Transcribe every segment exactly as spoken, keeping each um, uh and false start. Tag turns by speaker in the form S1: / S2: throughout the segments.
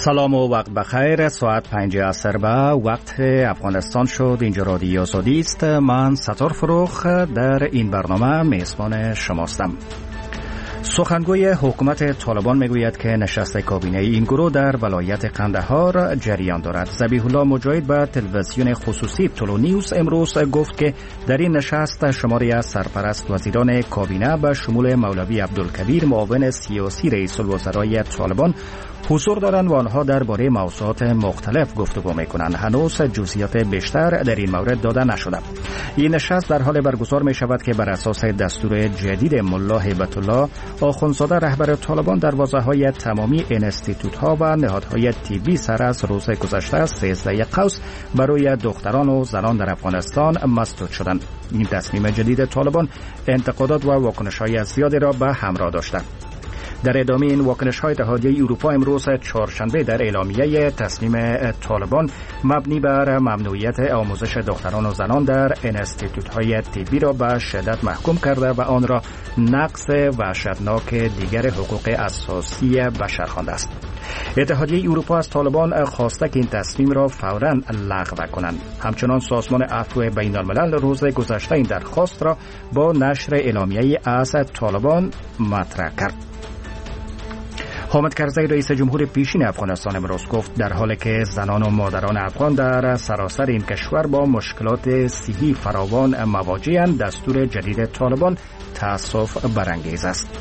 S1: سلام و وقت بخیر. ساعت پنج عصر به وقت افغانستان شد. اینجا رادیو آزادی است. من ستار فروخ در این برنامه میزبان شماستم. سخنگوی حکومت طالبان میگوید که نشست کابینه این گروه در ولایت قندهار جریان دارد. ذبیح الله مجاهد به تلویزیون خصوصی طلوع نیوز امروز گفت که در این نشست شماری از سرپرست وزیران کابینه به شمول مولوی عبدالکبیر معاون سیاسی رئیس الوزرای طالبان حضور دارند و آنها درباره موضوعات مختلف گفتگو میکنند. هنوز جزئیات بیشتر در این مورد داده نشده. این نشست در حال برگزار می شود که بر اساس دستور جدید ملا هیبت الله آخوندزاده رهبر طالبان دروازه‌های تمامی انستیتوت‌ها و نهادهای طبی سر از روز گذشته سیزده قوس برای دختران و زنان در افغانستان مسدود شدند. این تصمیم جدید طالبان انتقادات و واکنش‌های زیادی را به همراه داشته. در ادامه این واکنش‌های اتحادیه اروپا امروز چهارشنبه در اعلامیه تصمیم طالبان مبنی بر ممنوعیت آموزش دختران و زنان در انستیتوت‌های طبی را به شدت محکوم کرده و آن را نقض وحشتناک دیگر حقوق اساسی بشر خوانده است. اتحادیه اروپا از طالبان خواسته که این تصمیم را فوراً لغو کنند. همچنان سازمان عفو بین الملل روز گذشته این درخواست را با نشر اعلامیه از طالبان مطرح کرد. حامد کرزی رئیس جمهور پیشین افغانستان امروز گفت در حالی که زنان و مادران افغان در سراسر این کشور با مشکلات صحی فراوان مواجه‌اند، دستور جدید طالبان تأسف برانگیز است.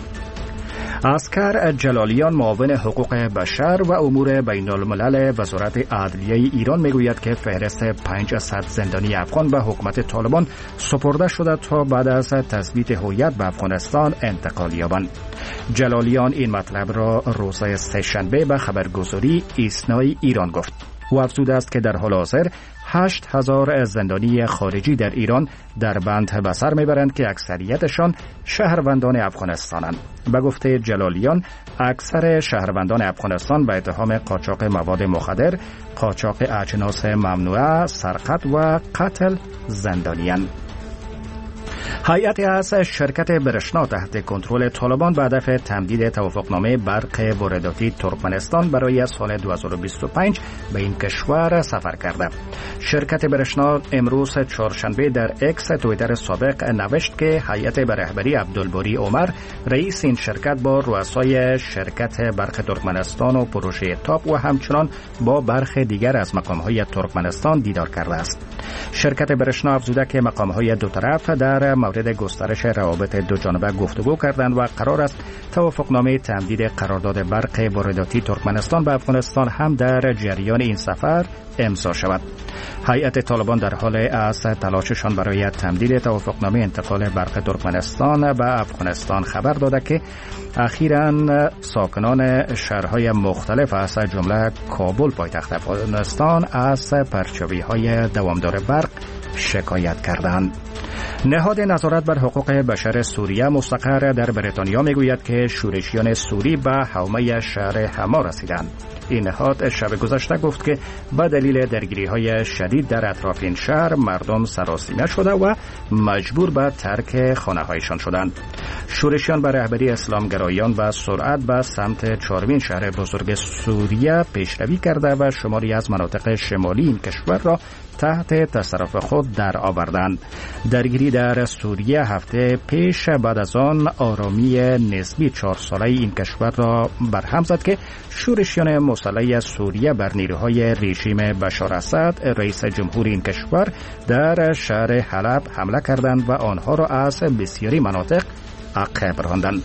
S1: عسکر جلالیان معاون حقوق بشر و امور بین الملل وزارت عدلیه ایران میگوید که فهرست پانصد زندانی افغان به حکومت طالبان سپرده شده تا بعد از تثبیت هویت به افغانستان انتقال یابند. جلالیان این مطلب را روز سه‌شنبه به خبرگزاری ایسنای ایران گفت. او افزوده است که در حال حاضر هشت هزار زندانی خارجی در ایران در بند به سر میبرند که اکثریتشان شهروندان افغانستانند. به گفته جلالیان اکثر شهروندان افغانستان به اتهام قاچاق مواد مخدر، قاچاق اجناس ممنوعه، سرقت و قتل زندانی‌اند. هیئتی از شرکت برشنا تحت کنترل طالبان به هدف تمدید توافقنامه برق وارداتی ترکمنستان برای سال دو هزار و بیست و پنج به این کشور سفر کرده. شرکت برشنا امروز چهارشنبه در اکس توییتر سابق نوشت که هیئت به رهبری عبدالباری عمر رئیس این شرکت با رؤسای شرکت برق ترکمنستان و پروژه تاپ و همچنان با برخی دیگر از مقام‌های ترکمنستان دیدار کرده است. شرکت برشنا افزوده که مقام‌های دو طرف در مورد گسترش روابط دو جانبه گفتگو کردند و قرار است توافقنامه تمدید قرارداد برق وارداتی ترکمنستان به افغانستان هم در جریان این سفر امضا شود. هیئت طالبان در حال از تلاششان برای تمدید توافقنامه انتقال برق ترکمنستان به افغانستان خبر داده که اخیراً ساکنان شهرهای مختلف از جمله کابل پایتخت افغانستان از پرچاوی‌های دوامدار برق شکایت کردند. نهاد نظارت بر حقوق بشر سوریه مستقر در بریتانیا میگوید که شورشیان سوری به حومه شهر حما رسیدند. این نهاد شب گذشته گفت که به دلیل درگیری‌های شدید در اطراف این شهر مردم سراسیمه شده و مجبور به ترک خانه‌هایشان شدند. شورشیان به رهبری اسلامگرایان و سرعت به سمت چهارمین شهر بزرگ سوریه پیشروی کرده و شماری از مناطق شمالی این کشور را تحت تصرف خود در آوردند. درگیری در سوریه هفته پیش بعد از آن آرامی نسبی چهار ساله این کشور را برهم زد که شورشیان مسلح سوریه بر نیروهای رژیم بشار اسد رئیس جمهور این کشور در شهر حلب حمله کردند و آنها را از بسیاری مناطق عقب راندند.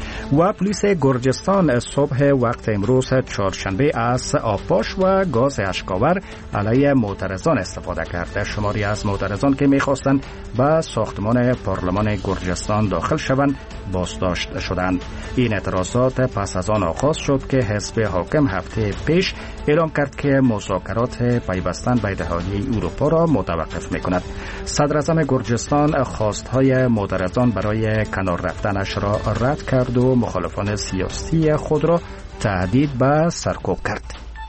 S1: و پلیس گرجستان صبح وقت امروز چهارشنبه از آبپاش و گاز اشکاور علیه معترضان استفاده کرد. شماری از معترضان که می‌خواستند به ساختمان پارلمان گرجستان داخل شوند بازداشت شدند. این اعتراضات پس از آن آغاز شد که حزب حاکم هفته پیش اعلام کرد که مذاکرات پیوستن به اتحادیه اروپا را متوقف می‌کند. صدر اعظم گرجستان خواست‌های معترضان برای کنار رفتنش را رد کرد و مخالفان سیاسی خود را تهدید به سرکوب کرد.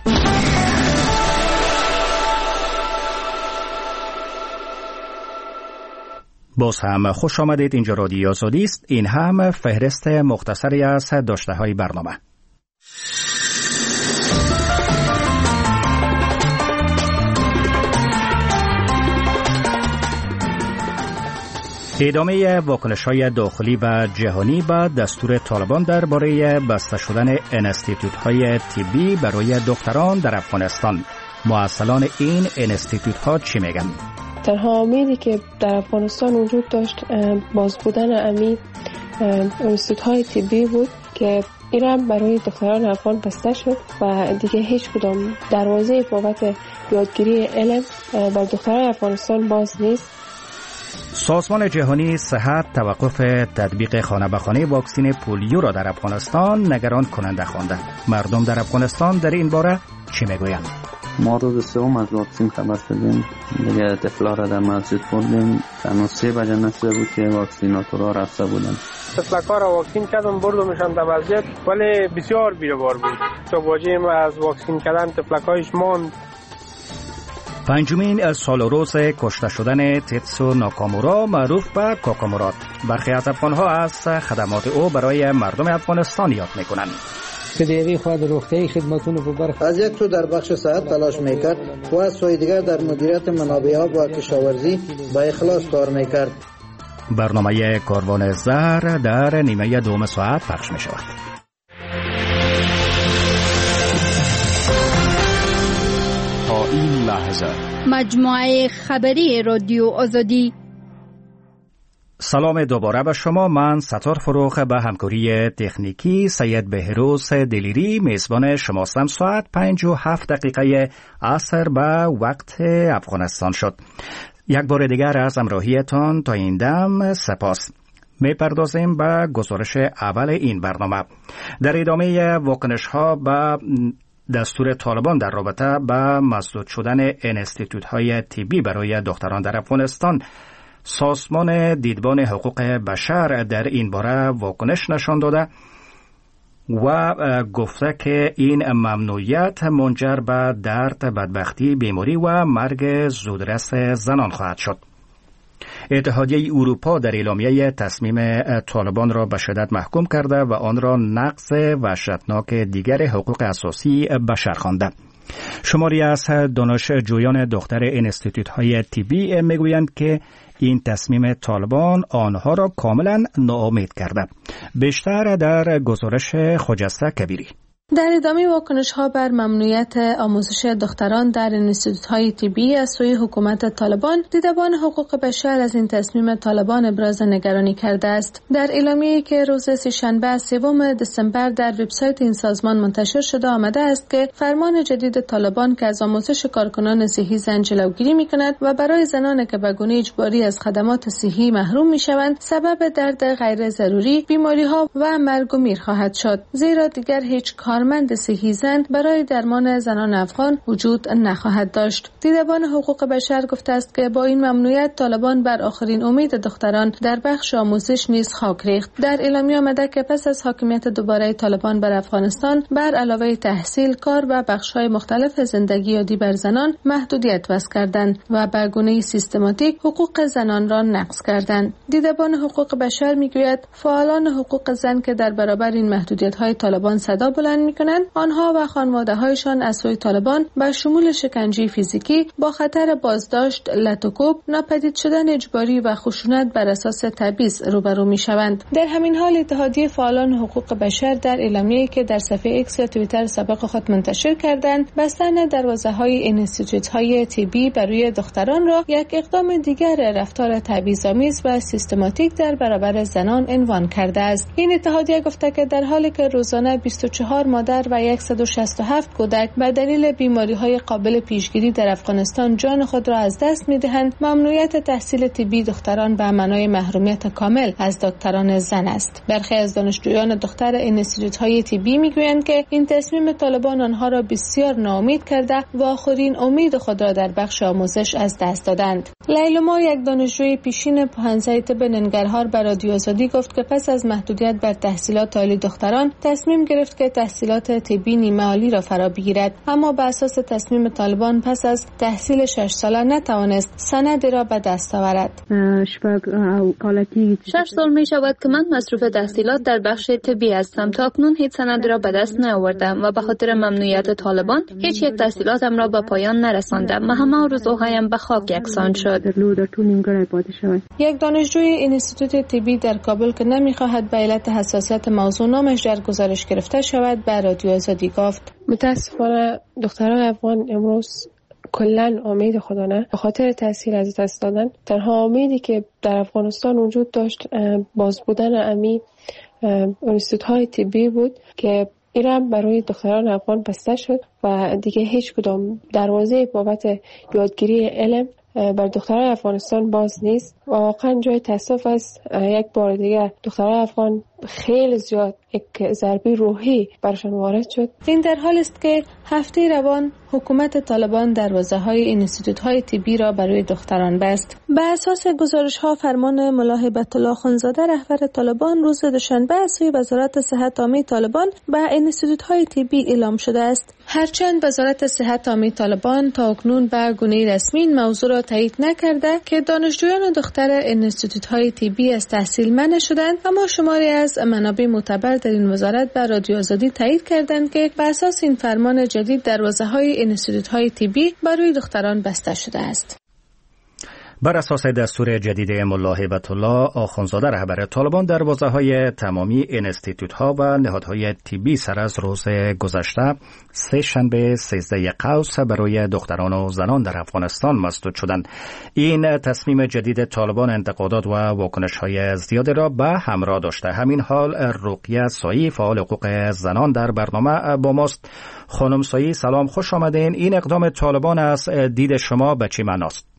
S1: باز هم خوش آمدید. اینجا رادیو آزادی است. این هم فهرست مختصری از داشته‌های برنامه. ادامه واکنش‌های داخلی و جهانی با دستور طالبان درباره بسته شدن انستیتوت‌های طبی برای دختران در افغانستان. مؤسسان این انستیتوت‌ها چی میگن؟
S2: تنها امیدی که در افغانستان وجود داشت باز بودن امی انستیتوت‌های طبی بود که ایران برای دختران افغان بسته شد و دیگه هیچ کدام دروازه بابت یادگیری علم بر دختران افغانستان باز نیست.
S1: سازمان جهانی صحت توقف تطبیق خانه به خانه واکسن پولیو را در افغانستان نگران کننده خوانده. مردم در افغانستان در این باره چی میگویند؟
S3: ما روز سوم از واکسن خبر شدیم، دیگه طفلا را در مسجد بردیم، تنها سه بجه نصفه بود که واکسیناتورها رفته بودن.
S4: طفلکا را واکسین کردم، بردمشان در مسجد، ولی بسیار بیروبار بود. تو واجیم از واکسین کردن طفلکایش ماند.
S1: پنجمین سال و روز کشته شدن تیتسو ناکامورا معروف به کاکامورات. برخی از افغانها از خدمات او برای مردم افغانستان یاد میکنند.
S5: پدری خود روغتیایی خدمتونو رو برخ
S6: از یک تو در بخش صحت تلاش میکرد و از سوی دیگر در مدیریت منابع آب و کشاورزی با اخلاص کار میکرد.
S1: برنامه کاروان زهر در نیمه دوم ساعت پخش می شود.
S7: تا این لحظه
S8: مجموعه خبری رادیو آزادی.
S1: سلام دوباره به شما. من ستار فروخ به همکاری تکنیکی سید بهروز دلیری میزبان شماستم. ساعت پنج و هفت دقیقه عصر به وقت افغانستان شد. یک بار دیگر از همراهیتان تا این دم سپاس. میپردازیم به گزارش اول این برنامه. در ادامه واکنش ها به دستور طالبان در رابطه به مسدود شدن انستیتوت های طبی برای دختران در افغانستان، سازمان دیدبان حقوق بشر در این باره واکنش نشان داده و گفته که این ممنوعیت منجر به درد، بدبختی، بیماری و مرگ زودرس زنان خواهد شد. اتحادیه اروپا در اعلامیه تصمیم طالبان را به شدت محکوم کرده و آن را نقض وحشتناک دیگر حقوق اساسی بشر خوانده. شماری از دانشجویان دختر انستیتوت های طبی میگویند که این تصمیم طالبان آنها را کاملا ناامید کرده. بیشتر در گزارش خجسته کبیری.
S9: در ادامه واکنش‌ها بر ممنوعیت آموزش دختران در انستیتوت‌های طبی از سوی حکومت طالبان، دیدبان حقوق بشر از این تصمیم طالبان ابراز نگرانی کرده است. در اعلامیه‌ای که روز سه‌شنبه سوم دسامبر در وبسایت این سازمان منتشر شده آمده است که فرمان جدید طالبان که از آموزش کارکنان صحی زن جلوگیری می‌کند و برای زنانی که به گونه اجباری از خدمات صحی محروم می‌شوند سبب درد غیر ضروری، بیماری‌ها و مرگ و میر خواهد شد، زیرا دیگر هیچ کارمند صحی زن برای درمان زنان افغان وجود نخواهد داشت. دیدبان حقوق بشر گفته است که با این ممنوعیت طالبان بر آخرین امید دختران در بخش آموزش نیز خاک ریخت. در اعلامیه آمده که پس از حاکمیت دوباره طالبان بر افغانستان، بر علاوه تحصیل، کار و بخش‌های مختلف زندگی یادی بر زنان محدودیت وضع کردند و به گونه سیستماتیک حقوق زنان را نقض کردند. دیدبان حقوق بشر میگوید فعالان حقوق زن که در برابر این محدودیت‌های طالبان صدا بلند می‌کنند، آنها و خانواده‌هایشان از سوی طالبان با شمول شکنجه فیزیکی با خطر بازداشت، لطوکوب، ناپدید شدن اجباری و خشونت بر اساس تبعیض روبرو می‌شوند. در همین حال اتحادیه فعالان حقوق بشر در اعلامیه‌ای که در صفحه ایکس یا توییتر سابق خود منتشر کردند، بستن دروازه‌های انستیتوت‌های طبی برای دختران را یک اقدام دیگر رفتار تبعیض‌آمیز و سیستماتیک در برابر زنان عنوان کرده است. این اتحادیه گفته که در حالی که روزانه بیست و چهار مادر و صد و شصت و هفت کودک به دلیل بیماری‌های قابل پیشگیری در افغانستان جان خود را از دست می‌دهند، ممنوعیت تحصیل طبی دختران به معنای محرومیت کامل از دکتران زن است. برخی از دانشجویان دختر انستیتوت‌های طبی می‌گویند که این تصمیم طالبان آنها را بسیار ناامید کرده و آخرین امید خود را در بخش آموزش از دست دادند. لیلما، یک دانشجوی پیشین پوهنځی طب ننگرهار، به رادیو آزادی گفت که پس از محدودیت بر تحصیلات عالی دختران تصمیم گرفت که تحصیل تحصیلات طبی نیمه عالی را فرا بگیرد، اما به اساس تصمیم طالبان پس از تحصیل شش ساله نتوانست سند را به دست آورد.
S10: شش سال می شود که من مصروف تحصیلات در بخش طبی هستم. تا اکنون هیچ سند را به دست نیاوردم و به خاطر ممنوعیت طالبان هیچ یک تحصیلاتم را به پایان نرساندم و همه آرزوهایم به خاک یکسان شد.
S9: یک دانشجوی انستیتوت طبی در کابل که نمیخواهد به علت حساسیت موضوع نامش در گزارش گرفته شود به رادیو آزادی گفت:
S2: متاسفانه دختران افغان امروز کلن امید خدا نه، به خاطر تاثیر از دست دادن. تنها امیدی که در افغانستان وجود داشت باز بودن امی انستیتوت های طبی بود که ایران برای دختران افغان بسته شد و دیگه هیچ کدام دروازه بابت یادگیری علم بر دختران افغانستان باز نیست. و واقعا جای تاسف است یک بار دیگه دختران افغان خیلی زیاد یک ضربه روحی برشان وارد شد.
S9: این در حال است که هفته روان حکومت طالبان دروازه‌های انستیتوت‌های طبی را برای دختران بست. به اساس گزارش‌ها فرمان ملا هیبت الله اخوندزاده رهبر طالبان روز دوشنبه از سوی وزارت صحت عامه طالبان به انستیتوت‌های طبی اعلام شده است. هرچند وزارت صحت عامه طالبان تا اکنون به گونه رسمی این موضوع را تایید نکرده که دانشجویان دختر انستیتوت‌های طبی از تحصیل منع شدند، اما شماری از منابع معتبر در این وزارت به رادیو آزادی تایید کردند که بر اساس این فرمان جدید دروازه‌های انستیتوت‌های طبی برای دختران بسته شده است.
S1: بر اساس دستور جدید ملا هیبت الله آخوندزاده رهبر طالبان دروازه‌های تمامی انستیتوت‌ها و نهادهای طبی سر از روز گذشته سه شنبه سیزده قوس برای دختران و زنان در افغانستان مسدود شدند. این تصمیم جدید طالبان انتقادات و واکنش‌های زیادی را به همراه داشته. همین حال رقیه سایی فعال حقوق زنان در برنامه با ماست. خانم سایی سلام، خوش آمدین. این اقدام طالبان از دید شما به چی معناست؟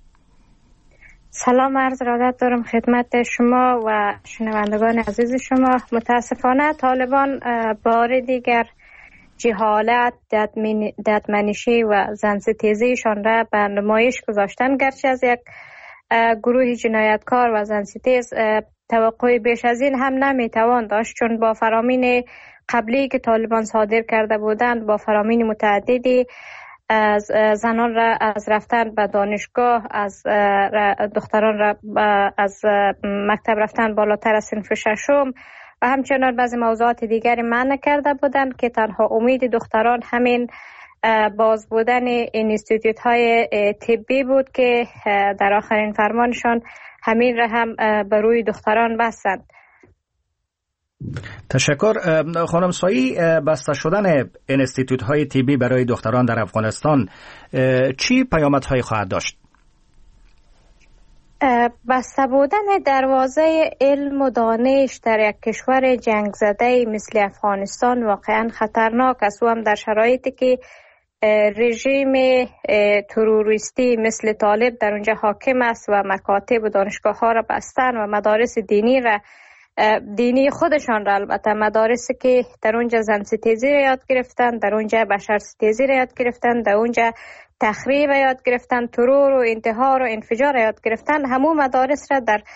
S11: سلام عرض ارادت دارم خدمت شما و شنوندگان عزیز شما. متاسفانه طالبان بار دیگر جهالت، ددمنشی و زنستیزیشان را به نمایش گذاشتن. گرچه از یک گروه جنایتکار و زنستیز توقع بیش از این هم نمیتوان داشت، چون با فرامین قبلی که طالبان صادر کرده بودند، با فرامین متعددی از زنان را از رفتن به دانشگاه، از دختران را از مکتب رفتن بالاتر از صنف ششم و همچنان بعضی موضوعات دیگری منع کرده بودند که تنها امید دختران همین باز بودن انستیتوت های طبی بود که در آخرین فرمانشان همین را هم به روی دختران بستند.
S1: تشکر. خانم سایی، بسته شدن انستیتوت های طبی برای دختران در افغانستان چی پیامدهایی خواهد داشت؟
S11: بسته بودن دروازه علم و دانش در یک کشور جنگ زده مثل افغانستان واقعا خطرناک است و هم در شرایطی که رژیم تروریستی مثل طالب در اونجا حاکم است و مکاتب و دانشگاه ها را بستن و مدارس دینی را دینی خودشان را، البته مدارسی که در اونجا زنستیزی را یاد گرفتن، در اونجا بشرستیزی را یاد گرفتن، در اونجا تخریب را یاد گرفتن، ترور و انتحار و انفجار را یاد گرفتن، همو مدارس را در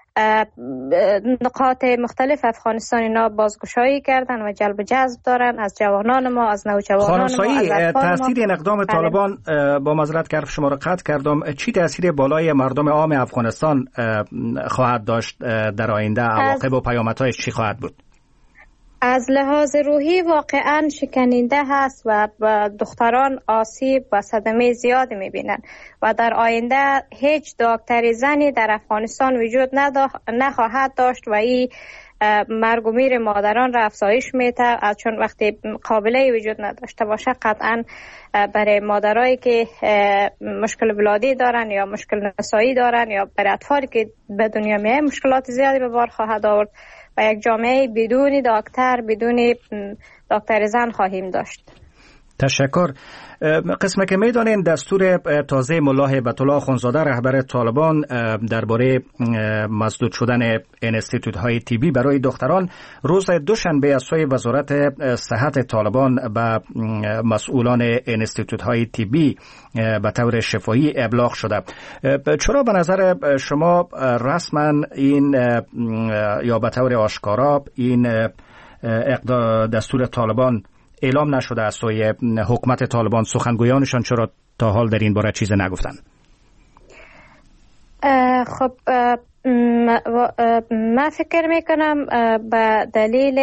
S11: نقاط مختلف افغانستان اینا بازگشایی کردن و جلب جذب دارن از جوانان ما، از نوجوانان ما، از اطفال ما.
S1: تأثیر این اقدام طالبان، با معذرت که شما را قطع کردم، چی تأثیر بالای مردم عام افغانستان خواهد داشت در آینده؟ عواقب و پیامدهایش چی خواهد بود؟
S11: از لحاظ روحی واقعا شکننده هست و دختران آسیب و صدمه زیاد میبینن و در آینده هیچ دکتر زنی در افغانستان وجود نخواهد داشت و این مرگ و میر مادران را افزایش میده، چون وقتی قابله وجود نداشته باشه قطعا برای مادرایی که مشکل ولادی دارن یا مشکل نسایی دارن یا برای اطفالی که به دنیا میای مشکلات زیادی به بار خواهد آورد و یک جامعه بدون دکتر، بدون دکتر زن خواهیم داشت.
S1: تشکر. قسمه که میدانین دستور تازه ملا هیبت الله اخوندزاده رهبر طالبان درباره مسدود شدن انستیتوت های طبی برای دختران روز دوشنبه از سوی وزارت صحت طالبان به مسئولان انستیتوت های طبی به طور شفاهی ابلاغ شده. چرا به نظر شما رسما این یا به طور آشکارا این دستور طالبان اعلام نشده از سوی حکومت طالبان؟ سخنگویانشان چرا تا حال در این باره چیز نگفتن؟
S11: خب من فکر میکنم به دلیل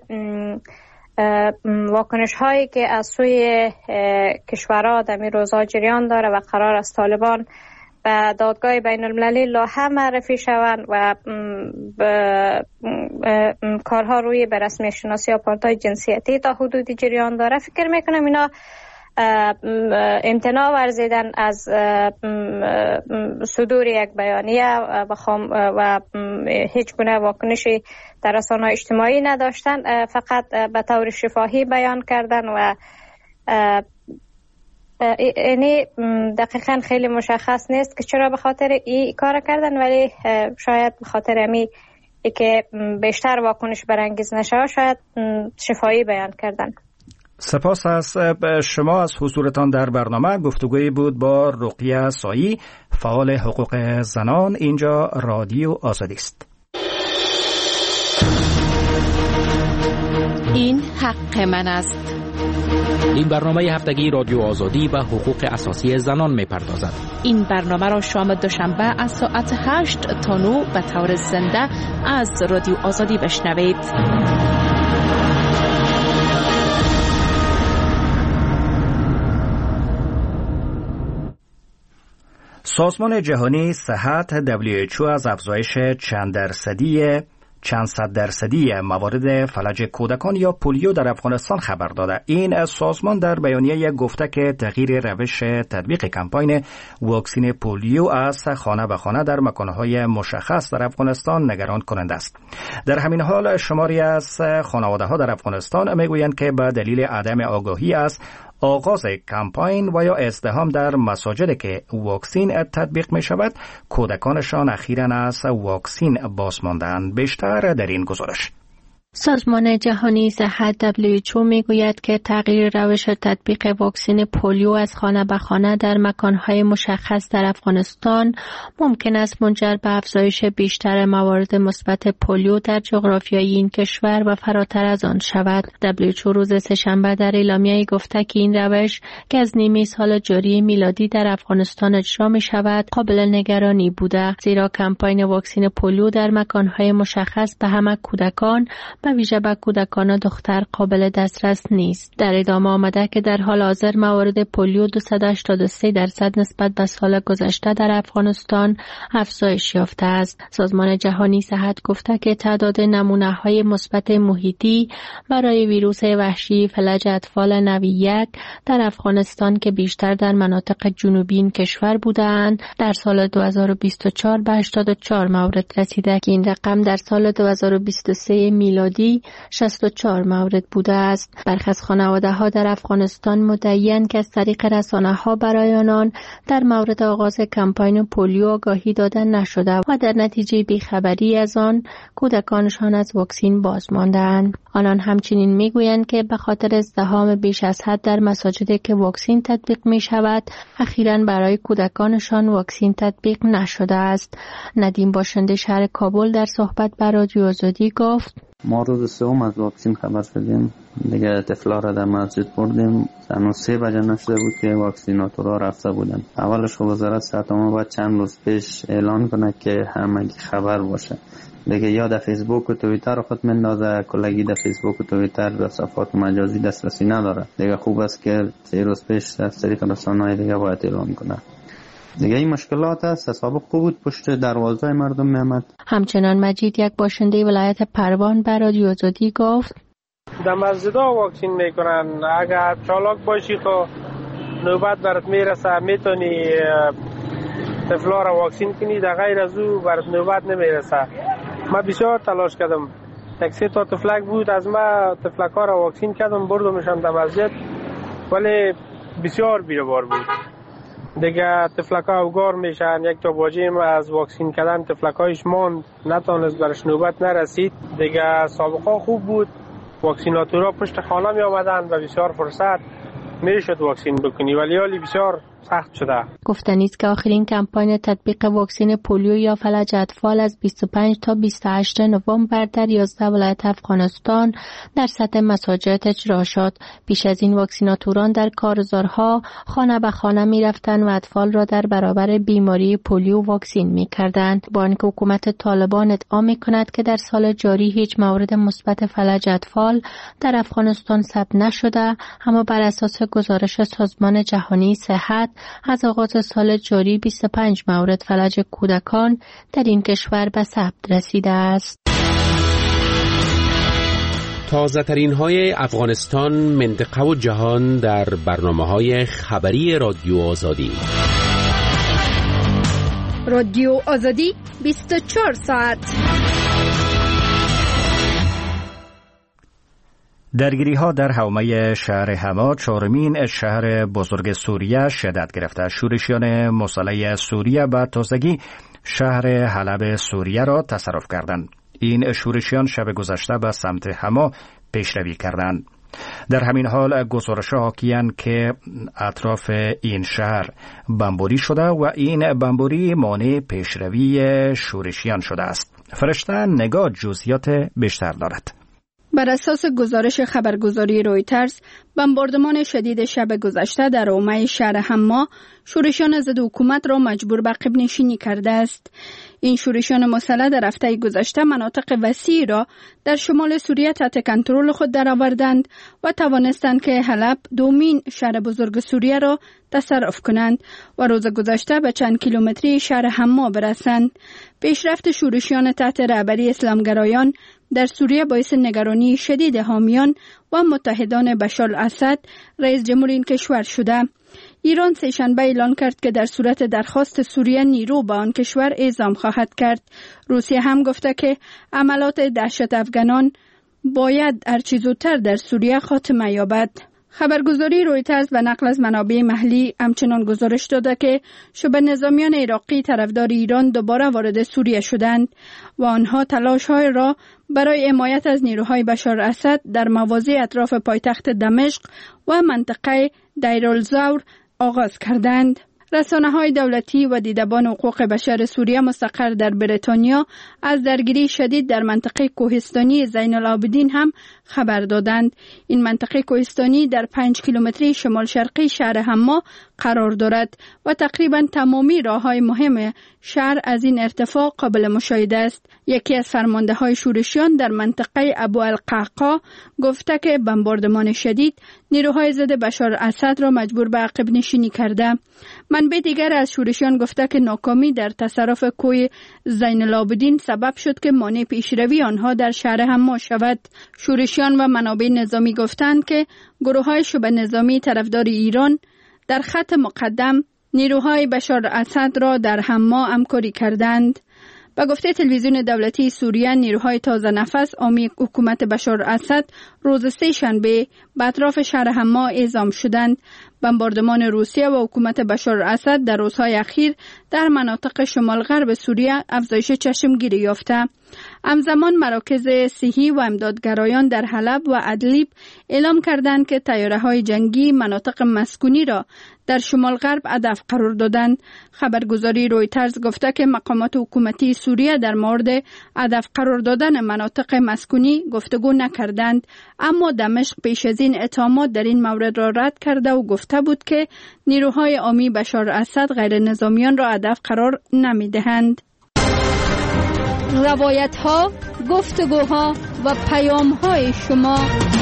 S11: واکنش هایی که از سوی کشورها در این روزها جریان داره و قرار است طالبان به دادگاه بین المللی لاحه معرفی شوند و کارها روی به رسمیت شناسی آپارتاید جنسیتی تا حدودی جریان داره، فکر میکنم اینا امتناع ورزیدن از صدور یک بیانیه و هیچ گونه واکنشی در رسانه‌های اجتماعی نداشتن، فقط به طور شفاهی بیان کردن و یعنی دقیقاً خیلی مشخص نیست که چرا به خاطر این کار کردن، ولی شاید به خاطر امی که بیشتر واکنش برانگیز نشه شاید شفاهی بیان کردن.
S1: سپاس از شما از حضورتان در برنامه. گفتگویی بود با رقیه سایی، فعال حقوق زنان. اینجا رادیو آزادی است.
S12: این حق من است.
S13: این برنامه هفتگی رادیو آزادی و حقوق اساسی زنان می‌پردازد.
S12: این برنامه را شام دوشنبه از ساعت هشت تا نه به طور زنده از رادیو آزادی بشنوید.
S1: سازمان جهانی صحت دبلیو اچ او از افزایش چند درصدی چند صد درصدی موارد فلج کودکان یا پولیو در افغانستان خبر داده. این سازمان در بیانیه گفته که تغییر روش تطبیق کمپاین واکسین پولیو از خانه به خانه در مکانهای مشخص در افغانستان نگران کننده است. در همین حال شماری از خانواده‌ها در افغانستان میگویند که به دلیل عدم آگاهی از آغاز کمپاین و یا ازدحام در مساجد که واکسین تطبیق می شود، کودکانشان اخیراً از واکسین باز ماندند. بیشتر در این گزارش.
S9: سازمان جهانی صحت دبلیو اچ او میگوید که تغییر روش تطبیق واکسن پولیو از خانه به خانه در مکانهای مشخص در افغانستان ممکن است منجر به افزایش بیشتر موارد مثبت پولیو در جغرافیای این کشور و فراتر از آن شود. دبلیو اچ او روز سه‌شنبه در اعلامیه‌ای گفته که این روش که از نیمه سال جاری میلادی در افغانستان اجرا می شود قابل نگرانی بوده، زیرا کمپاین واکسن پولیو در مکانهای مشخص به همه کودکان به ویژه به کودکان و دختر قابل دسترس نیست. در ادامه آمده که در حال حاضر موارد پولیو دویست و هشتاد و سه درصد نسبت به سال گذشته در افغانستان افزایش یافته است. سازمان جهانی صحت گفته که تعداد نمونه‌های مثبت محیطی برای ویروس وحشی فلج اطفال نوع یک در افغانستان که بیشتر در مناطق جنوبی این کشور بودند در سال دو هزار و بیست و چهار به هشتاد و چهار مورد رسیده که این رقم در سال دو هزار و بیست و سه میلادی شصت و چهار مورد بوده است. برخی از خانواده‌ها در افغانستان مدعی‌اند که از طریق رسانه‌ها برای آنان در مورد آغاز کمپاین پولیو آگاهی داده نشده و در نتیجه بیخبری از آن کودکانشان از واکسین باز مانده‌اند. آنان همچنین میگویند که به خاطر ازدحام بیش از حد در مساجد که واکسین تطبیق می شود اخیراً برای کودکانشان واکسین تطبیق نشده است. ندیم باشنده شهر کابل در صحبت با رادیو آزادی گفت:
S3: ما روز سوم از واکسین خبر شدیم، دیگه طفلا را در مسجد بردیم، هنوز سه بجه نشده بود که واکسیناتورها رفته بودن. اولش وزارت صحت ما باید چند روز پیش اعلان کنه که همگی خبر باشه. دیگه یا در فیسبوک و توییتر خود مندازه، کلگی در فیسبوک و توییتر به صفحات مجازی دسترسی نداره. دیگه خوب است که سه روز پیش از طریق رسانه‌های دیگه باید اعلان کنه. دیگه این مشکلات است، سابق بود پشت دروازه مردم میامد.
S9: همچنان مجید یک باشنده ولایت پروان بر رادیو آزادی گفت:
S4: در مسجدها واکسین میکنن، اگر چالاک باشی خب نوبت برات میرسه، میتونی طفلا را واکسین کنی، در غیر از او برات نوبت نمیرسه. من بسیار تلاش کردم، یک سه تا طفلک بود از ما طفلک ها را واکسین کردم، بردمشان در مسجد، ولی بسیار بیروبار بود. دیگه تفلک ها اوگار میشن. یک تا باجیم از واکسین کردن تفلک هایش ماند، نتونست برش نوبت نرسید. دیگه سابقا خوب بود، واکسیناتورها پشت خانه می آمدن و بسیار فرصت میشد واکسین بکنی، ولی حالی بسیار سخت شده.
S10: گفتنی است که آخرین کمپاین تطبیق واکسن پولیو یا فلج اطفال از بیست و پنج تا بیست و هشت نوامبر در یازده ولایت افغانستان در سطح مساجد اجرا شد. پیش از این واکسیناتوران در کارزارها خانه به خانه می رفتند و اطفال را در برابر بیماری پولیو واکسین می کردند. با اینکه حکومت طالبان ادعا می کند که در سال جاری هیچ مورد مثبت فلج اطفال در افغانستان ثبت نشده، اما بر اساس گزارش سازمان جهانی صحت از آغاز سال جاری بیست و پنج مورد فلج کودکان در این کشور به ثبت رسیده است.
S13: تازه ترین های افغانستان، منطقه و جهان در برنامه های خبری رادیو آزادی.
S8: رادیو آزادی بیست و چهار ساعت.
S1: درگیری ها در حومه شهر حما، چهارمین شهر بزرگ سوریه، شدت گرفته. شورشیان مسلح سوریه به تازگی شهر حلب سوریه را تصرف کردند. این شورشیان شب گذشته به سمت حما پیشروی کردند. در همین حال گزارش حاکی‌اند که اطراف این شهر بمباری شده و این بمباری مانع پیشروی شورشیان شده است. فرشته نگاه جزئیات بیشتر دارد.
S8: بر اساس گزارش خبرگزاری رویترز، بمباردمان شدید شب گذشته در حومه شهر حما شورشیان ضد حکومت را مجبور به عقب نشینی کرده است. این شورشیان مسلح در هفته گذشته مناطق وسیعی را در شمال سوریه تحت کنترل خود درآوردند و توانستند که حلب، دومین شهر بزرگ سوریه را تصرف کنند و روز گذشته به چند کیلومتری شهر حما برسند. پیشرفت شورشیان تحت رهبری اسلامگرایان در سوریه باعث نگرانی شدید حامیان و متحدان بشار الاسد، رئیس جمهور این کشور شده. ایران سه‌شنبه اعلان کرد که در صورت درخواست سوریه نیرو به آن کشور اعزام خواهد کرد. روسیه هم گفته که عملات دهشت افغانان باید هرچه زودتر در سوریه خاتمه یابد. خبرگزاری رویترز به نقل از منابع محلی همچنان گزارش داده که شبه نظامیان عراقی طرفدار ایران دوباره وارد سوریه شدند و آنها تلاش‌های را برای حمایت از نیروهای بشار الاسد در مواضع اطراف پایتخت دمشق و منطقه دیرالزور آغاز کردند. رسانه‌های دولتی و دیدبان حقوق بشر سوریه مستقر در بریتانیا از درگیری شدید در منطقه کوهستانی زین العابدین هم خبر دادند. این منطقه کوهستانی در پنج کیلومتری شمال شرقی شهر حما قرار دارد و تقریباً تمامی راه‌های مهم شهر از این ارتفاع قابل مشاهده است. یکی از فرمانده‌های شورشیان در منطقه ابو القعقاع گفته که بمباردمان شدید نیروهای ضد بشار الاسد را مجبور به عقب نشینی کرده. منبع دیگر از شورشیان گفته که ناکامی در تصرف کوه زین العابدین سبب شد که مانع پیشروی آنها در شهر حما شود. شورشیان و منابع نظامی گفتند که گروه‌های شبه نظامی طرفدار ایران در خط مقدم نیروهای بشار الاسد را در حما همکاری کردند. با گفته تلویزیون دولتی سوریه، نیروهای تازه نفس حامی حکومت بشار الاسد روز سه شنبه به اطراف شهر حما اعزام شدند. بمباردمان روسیه و حکومت بشار الاسد در روزهای اخیر در مناطق شمال غرب سوریه افزایش چشمگیری یافته. همزمان مراکز صحی و امدادگرایان در حلب و ادلیب اعلام کردند که طیاره‌های جنگی مناطق مسکونی را در شمال غرب هدف قرار دادند. خبرگزاری رویترز گفته که مقامات حکومتی سوریه در مورد هدف قرار دادن مناطق مسکونی گفتگو نکردند، اما دمشق پیش از این اتهامات در این مورد را رد کرده و گفته بود که نیروهای حامی بشار الاسد غیر نظامیان را هدف قرار نمی‌دهند. روایت ها، گفتگوها و پیام های شما.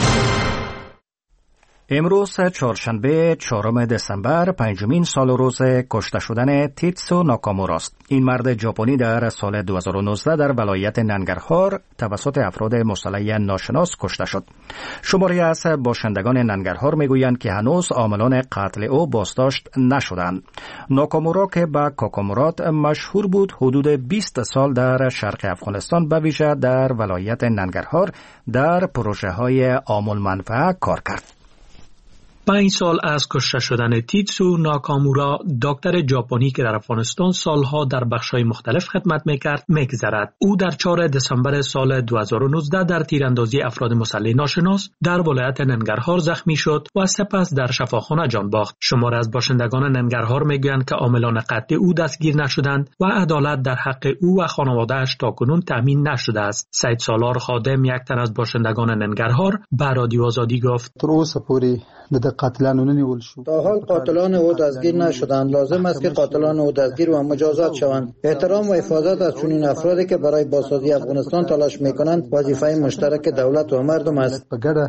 S1: امروز چهارشنبه چهارم دسامبر پنجمین سال روز کشته شدن تیتسو ناکامورا است. این مرد ژاپنی در سال دو هزار و نوزده در ولایت ننگرهار توسط افراد مسلح ناشناس کشته شد. شماری از باشندگان ننگرهار میگویند که هنوز عاملان قتل او بازداشت نشدند. ناکامورا که به کاکامورات مشهور بود، حدود بیست سال در شرق افغانستان به ویژه در ولایت ننگرهار در پروژه های عام المنفعه کار کرد.
S14: پنج سال از کشته شدن تیتسو ناکامورا، دکتر ژاپنی که در افغانستان سالها در بخش‌های مختلف خدمت می‌کرد، می‌گذرد. او در چهارم دسامبر سال دو هزار و نوزده در تیراندازی افراد مسلح ناشناس در ولایت ننگرهار زخمی شد و سپس در شفاخانه جان باخت. شمار از باشندگان ننگرهار می‌گویند که عاملان قتل او دستگیر نشدند و عدالت در حق او و خانواده‌اش تاکنون تامین نشده است. سید سالار خادم، یک تن از باشندگان ننگرهار، به رادیو آزادی گفت:
S6: تا حال قاتلان او دستگیر نشدند. لازم است که قاتلان او دستگیر و مجازات شوند. احترام و حفاظت از چنین افرادی که برای بازسازی افغانستان تلاش میکنند وظیفه مشترک دولت و مردم است.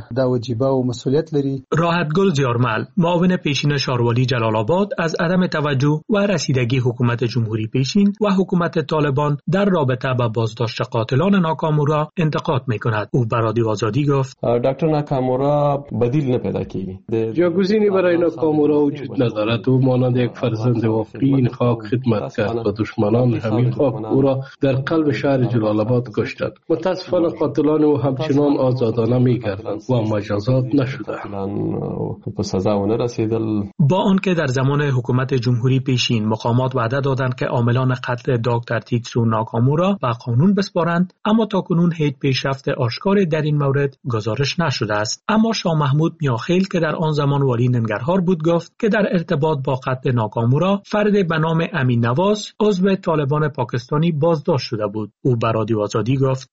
S14: راحتگل زیارمل، معاون پیشین شاروالی جلال آباد، از عدم توجه و رسیدگی حکومت جمهوری پیشین و حکومت طالبان در رابطه با بازداشت قاتلان ناکامورا انتقاد میکند. او به رادیو آزادی گفت:
S15: دکتر ناکامورا بدیل نپیدا کی.
S16: جاگزینی برای ناکامورا وجود ندارد. او مانند یک فرزند واقعی این خاک خدمت کرد و دشمنان همین خاک او را در قلب شهر جلال آباد کشتند. متاسفانه قاتلان او همچنان آزادانه می‌گردند و مجازات نشدند.
S15: به سزا نرسیدل.
S14: با آنکه در زمان حکومت جمهوری پیشین مقامات وعده دادند که عاملان قتل دکتر تیتسو ناکامورا به قانون بسپارند، اما تاکنون هیچ پیشرفت آشکاری در این مورد گزارش نشده است. اما شاه محمود میاخیل که در آن زمان والی ننگرهار بود گفت که در ارتباط با قتل ناکامورا فرد به نام امین نواز عضو طالبان پاکستانی بازداشت شده بود. او به رادیو آزادی گفت: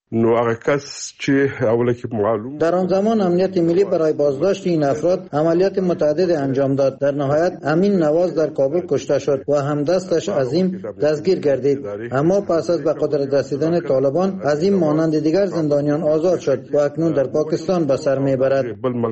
S6: در آن زمان امنیت ملی برای بازداشت این افراد عملیات متعدد انجام داد. در نهایت امین نواز در کابل کشته شد و همدستش عظیم دستگیر گردید. اما پس از به قدرت رسیدن طالبان عظیم مانند دیگر زندانیان آزاد شد و اکنون در پاکستان به سر میبرد.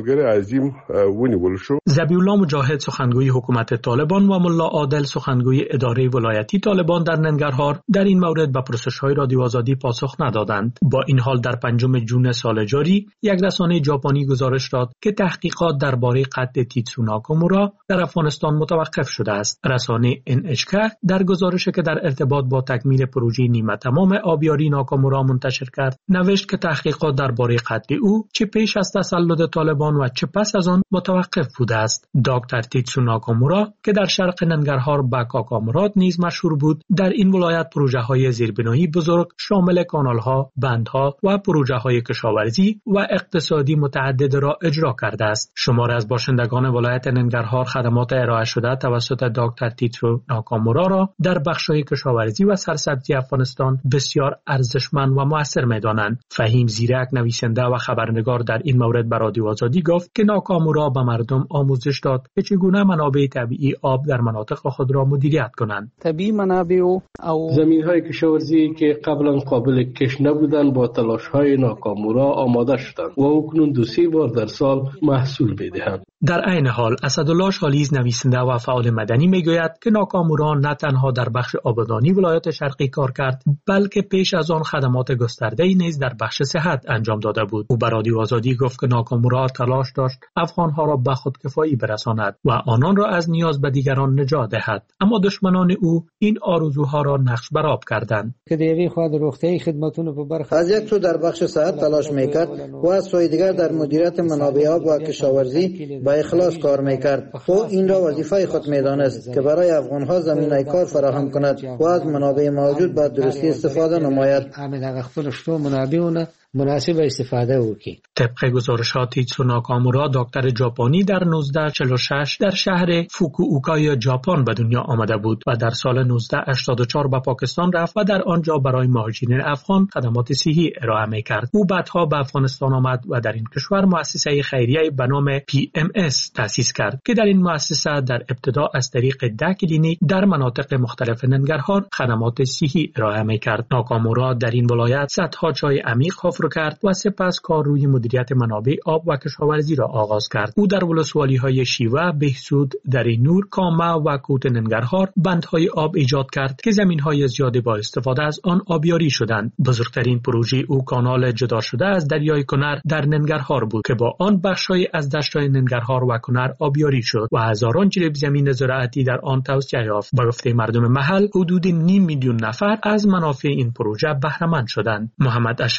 S14: ذبیح‌الله مجاهد، سخنگوی حکومت طالبان، و ملا عادل، سخنگوی اداره ولایتی طالبان در ننگرهار، در این مورد به پرسش‌های رادیو آزادی پاسخ ندادند. با این حال در پنجم ژوئن سال جاری یک رسانه ژاپنی گزارش داد که تحقیقات درباره قتل تیتسو ناکامورا در افغانستان متوقف شده است. رسانه ان اچ کی در گزارشی که در ارتباط با تکمیل پروژه نیمه تمام آبیاری ناکامورا منتشر کرد، نوشت که تحقیقات درباره قتل او چه پیش از تسلط طالبان و چه پس از آن متوقف بوده است. دکتر تیتسو ناکامورا که در شرق ننگرهار به کاکامراد نیز مشهور بود، در این ولایت پروژه‌های زیربنایی بزرگ شامل کانال‌ها، بندها و پروژه‌های کشاورزی و اقتصادی متعدد را اجرا کرده است. شمار از باشندگان ولایت ننگرهار خدمات ارائه شده توسط دکتر تیتسو ناکامورا را در بخش‌های کشاورزی و سرسبزی افغانستان بسیار ارزشمند و مؤثر می‌دانند. فهیم زیرک، نویسنده و خبرنگار، در این مورد به رادیو آزادی گفت که ناکامورا به مردم آموزش داد که چگونه منابع طبیعی آب در مناطق خود را مدیریت کنند.
S16: طبیعی منابع او زمین‌های کشاورزی که قبلا قابل کش نبودند با تلاش‌های ناکامورا آماده شدند و اکنون دو سه بار در سال محصول می‌دهند.
S14: در عین حال اسدالله شالیز، نویسنده و فعال مدنی، میگوید که ناکامورا نه تنها در بخش آبادانی ولایت شرقی کار کرد، بلکه پیش از آن خدمات گسترده‌ای نیز در بخش صحت انجام داده بود. او به رادیو آزادی گفت که ناکامورا تلاش داشت افغان‌ها را به خودکفایی برساند و آنان را از نیاز به دیگران نجات دهد، اما دشمنان او این آرزوها را نقش برآب کردند.
S5: که دیگه خود روغتیایی خدماتونو په برخه
S6: از یک سو در بخش صحت تلاش میکرد و از سوی دیگر در مدیریت منابع آب و کشاورزی با اخلاص کار میکرد. او این را وظیفه خود میدانست که برای افغان‌ها زمینه کار فراهم کند و از منابع موجود با درستی استفاده نماید.
S5: همین هغه خپل شتو منابعونه مناسب استفاده وکړي.
S14: طبق گزارشات تیتسو ناکامورا، دکتر ژاپنی، در نوزده چهل و شش در شهر فوکوئوکای ژاپن به دنیا آمده بود و در سال نوزده هشتاد و چهار به پاکستان رفت و در آنجا برای مهاجرین افغان خدمات صحی ارائه می‌کرد. او بعدها به افغانستان آمد و در این کشور مؤسسه خیریه به نام پی ام اس تأسیس کرد که در این مؤسسه در ابتدا از طریق ده کلینیک در مناطق مختلف ننگرهار خدمات صحی ارائه می‌کرد. ناکامورا در این ولایت صدها جای عمیق رو کرد و سپس کار روی مدیریت منابع آب و کشاورزی را آغاز کرد. او در ولسوالی‌های شیوه، بهسود، دره نور، کامه و کوت ننگرهار بندهای آب ایجاد کرد که زمین‌های زیادی با استفاده از آن آبیاری شدند. بزرگترین پروژه او کانال جدا شده از دریای کنر در ننگرهار بود که با آن بخش‌های از دشت‌های ننگرهار و کنر آبیاری شد و هزاران جریب زمین زراعتی در آن توسعه یافت. به گفته مردم محل، حدود نیم میلیون نفر از منافع این پروژه بهره مند شدند. محمد اشرف غنی،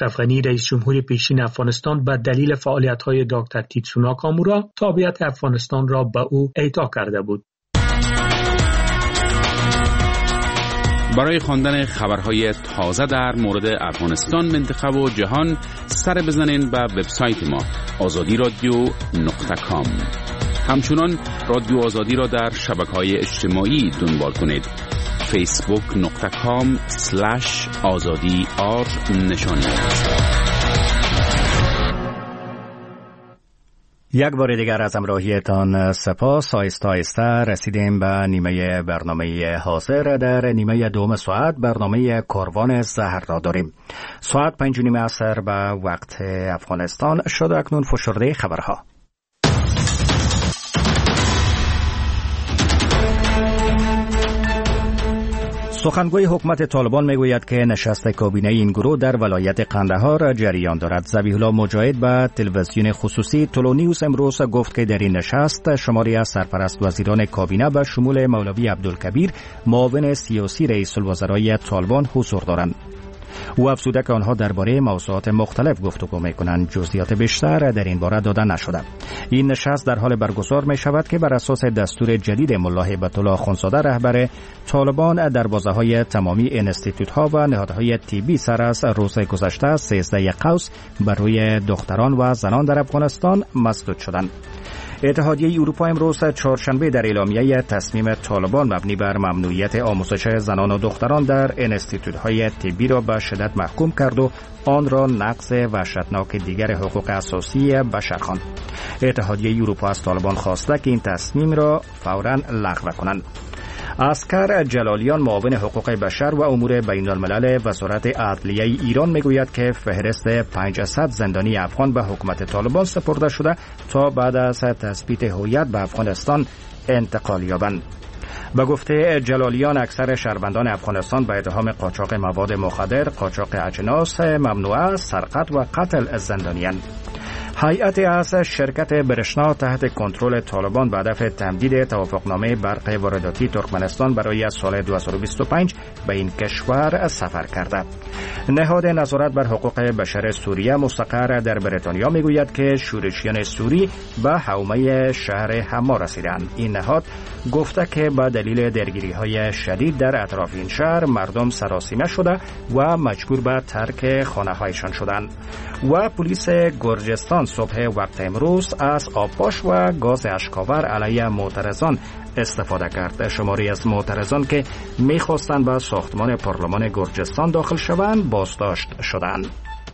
S14: رئیس جمهور پیشین افغانستان به دلیل فعالیت‌های دکتر تیتسو ناکامورا تابعیت افغانستان را به او اعطا کرده بود.
S13: برای خواندن خبرهای تازه در مورد افغانستان، منطقه و جهان سر بزنین به وبسایت ما آزادی رادیو نقطه کام. همچنان رادیو آزادی را در شبکه‌های اجتماعی دنبال کنید. فیسبوک نقطه کام سلش آزادی آر نشانی.
S1: یک بار دیگر از همراهیتان سپاس. آیسته آیسته رسیدیم به نیمه برنامه حاضر. در نیمه دوم ساعت برنامه کاروان زهر را داریم. ساعت پنج و نیم عصر به وقت افغانستان شد. اکنون فشرده خبرها. سخنگوی حکومت طالبان میگوید که نشست کابینه این گروه در ولایت قندهار جریان دارد. ذبیح الله مجاهد به تلویزیون خصوصی تولو نیوز امروز گفت که در این نشست شماری از سرپرست وزیران کابینه به شمول مولوی عبدالکبیر معاون سیاسی رئیس الوزرای طالبان حضور دارند. او افزوده که آنها درباره موضوعات مختلف گفتگو می‌کنند. جزئیات بیشتر در این باره داده نشده. این نشست در حال برگزار می شود که بر اساس دستور جدید ملا هیبت الله اخوندزاده رهبر طالبان دروازه‌های تمامی انستیتوت‌ها و نهادهای طبی سر از روز گذشته سیزده قوس بر روی دختران و زنان در افغانستان مسدود شدند. اتحادیه اروپا امروز چهارشنبه در اعلامیه تصمیم طالبان مبنی بر ممنوعیت آموزش زنان و دختران در انستیتوت‌های طبی را به شدت محکوم کرد و آن را نقض وحشتناک دیگر حقوق اساسی بشر خواند. اتحادیه اروپا از طالبان خواسته که این تصمیم را فوراً لغو کنند. اسکر جلالیان معاون حقوق بشر و امور بین الملل وزارت عدلیه ایران میگوید که فهرست پانصد زندانی افغان به حکومت طالبان سپرده شده تا بعد از تثبیت هویت به افغانستان انتقال یابند. به گفته جلالیان اکثر شهروندان افغانستان به اتهام قاچاق مواد مخدر، قاچاق اجناس ممنوعه، سرقت و قتل زندانی‌اند. هیئت از شرکت برشنا تحت کنترل طالبان به هدف تمدید توافقنامه برق وارداتی ترکمنستان برای سال دو هزار و بیست و پنج به این کشور سفر کرده. نهاد نظارت بر حقوق بشر سوریه مستقر در بریتانیا میگوید که شورشیان سوری به حومه شهر حما رسیدند. این نهاد گفته که به دلیل درگیری‌های شدید در اطراف این شهر مردم سراسیمه شده و مجبور به ترک خانه‌هایشان شدند. و پلیس گرجستان صبح وقت امروز از آبپاش و گاز اشکاور علیه معترضان استفاده کرد. شماری از معترضان که می‌خواستند به ساختمان پارلمان گرجستان داخل شوند بازداشت شدند.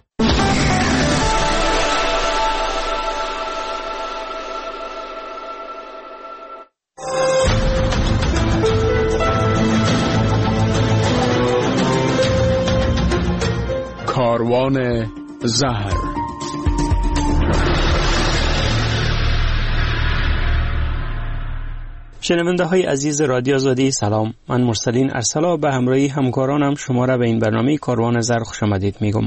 S7: کاروان زهر.
S17: شنونده های عزیز رادیو آزادی سلام. من مرسلین ارسلا به همراهی همکارانم شما را به این برنامه کاروان زهر خوش آمدید میگم.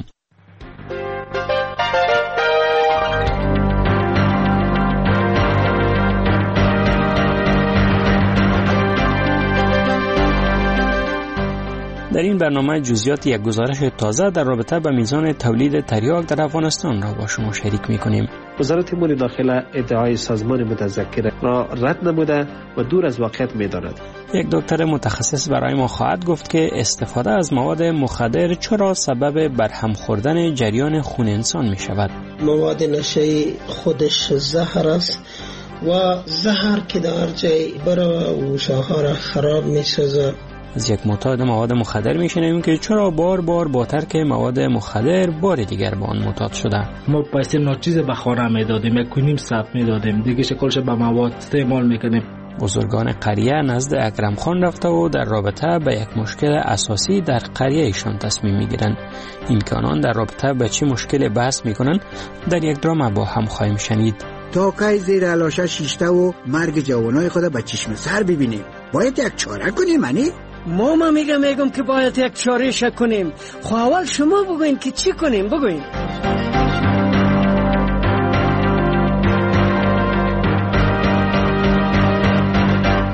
S17: در این برنامه جزئیات یک گزارش تازه در رابطه با میزان تولید تریاک در افغانستان را با شما شریک می‌کنیم.
S18: وزارت امور داخله ادعای سازمان متذکر را رد نموده و دور از واقعیت می‌داند.
S17: یک دکتر متخصص برای ما خواهد گفت که استفاده از مواد مخدر چرا سبب برهم خوردن جریان خون انسان می‌شود.
S19: مواد نشه‌ای خودش زهر است و زهر که در جای برای گوشه‌ها را خراب می‌سازد.
S17: از یک معتاد مواد مخدر میشنویم که چرا بار بار با ترک مواد مخدر بار دیگر با آن معتاد شده.
S5: ما پیسه ناچیز به خانه میدادیم، یک کنیم سب میدادیم، دیگه شکلش به مواد استعمال میکنیم.
S17: بزرگان قریه نزد اکرم خان رفته و در رابطه به یک مشکل اساسی در قریه ایشان تصمیم میگیرند. این که آنان در رابطه به چه مشکل بحث میکنند در یک درام با هم خواهیم شنید.
S20: تا کی زیر علاشه شیشته و مرگ جوانای خود به چشم سر ببینیم؟ باید یک چاره کنیم. منی
S21: ما ما میگم میگم که باید یک چاره شک کنیم. خب اول شما بگوین که چی کنیم. بگوین.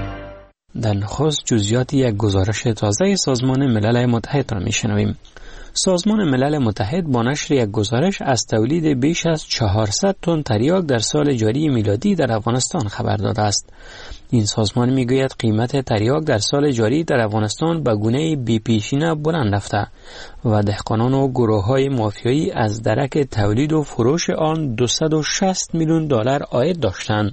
S17: در نخست جزئیات یک گزارش تازه سازمان ملل متحد را میشنویم. سازمان ملل متحد با نشر یک گزارش از تولید بیش از چهارصد تن تریاک در سال جاری میلادی در افغانستان خبر داده است. این سازمان میگوید قیمت تریاک در سال جاری در افغانستان به گونه بی پیشینه بلند رفته و دهقانان و گروه‌های مافیایی از درک تولید و فروش آن دویست و شصت میلیون دلار عاید داشتند.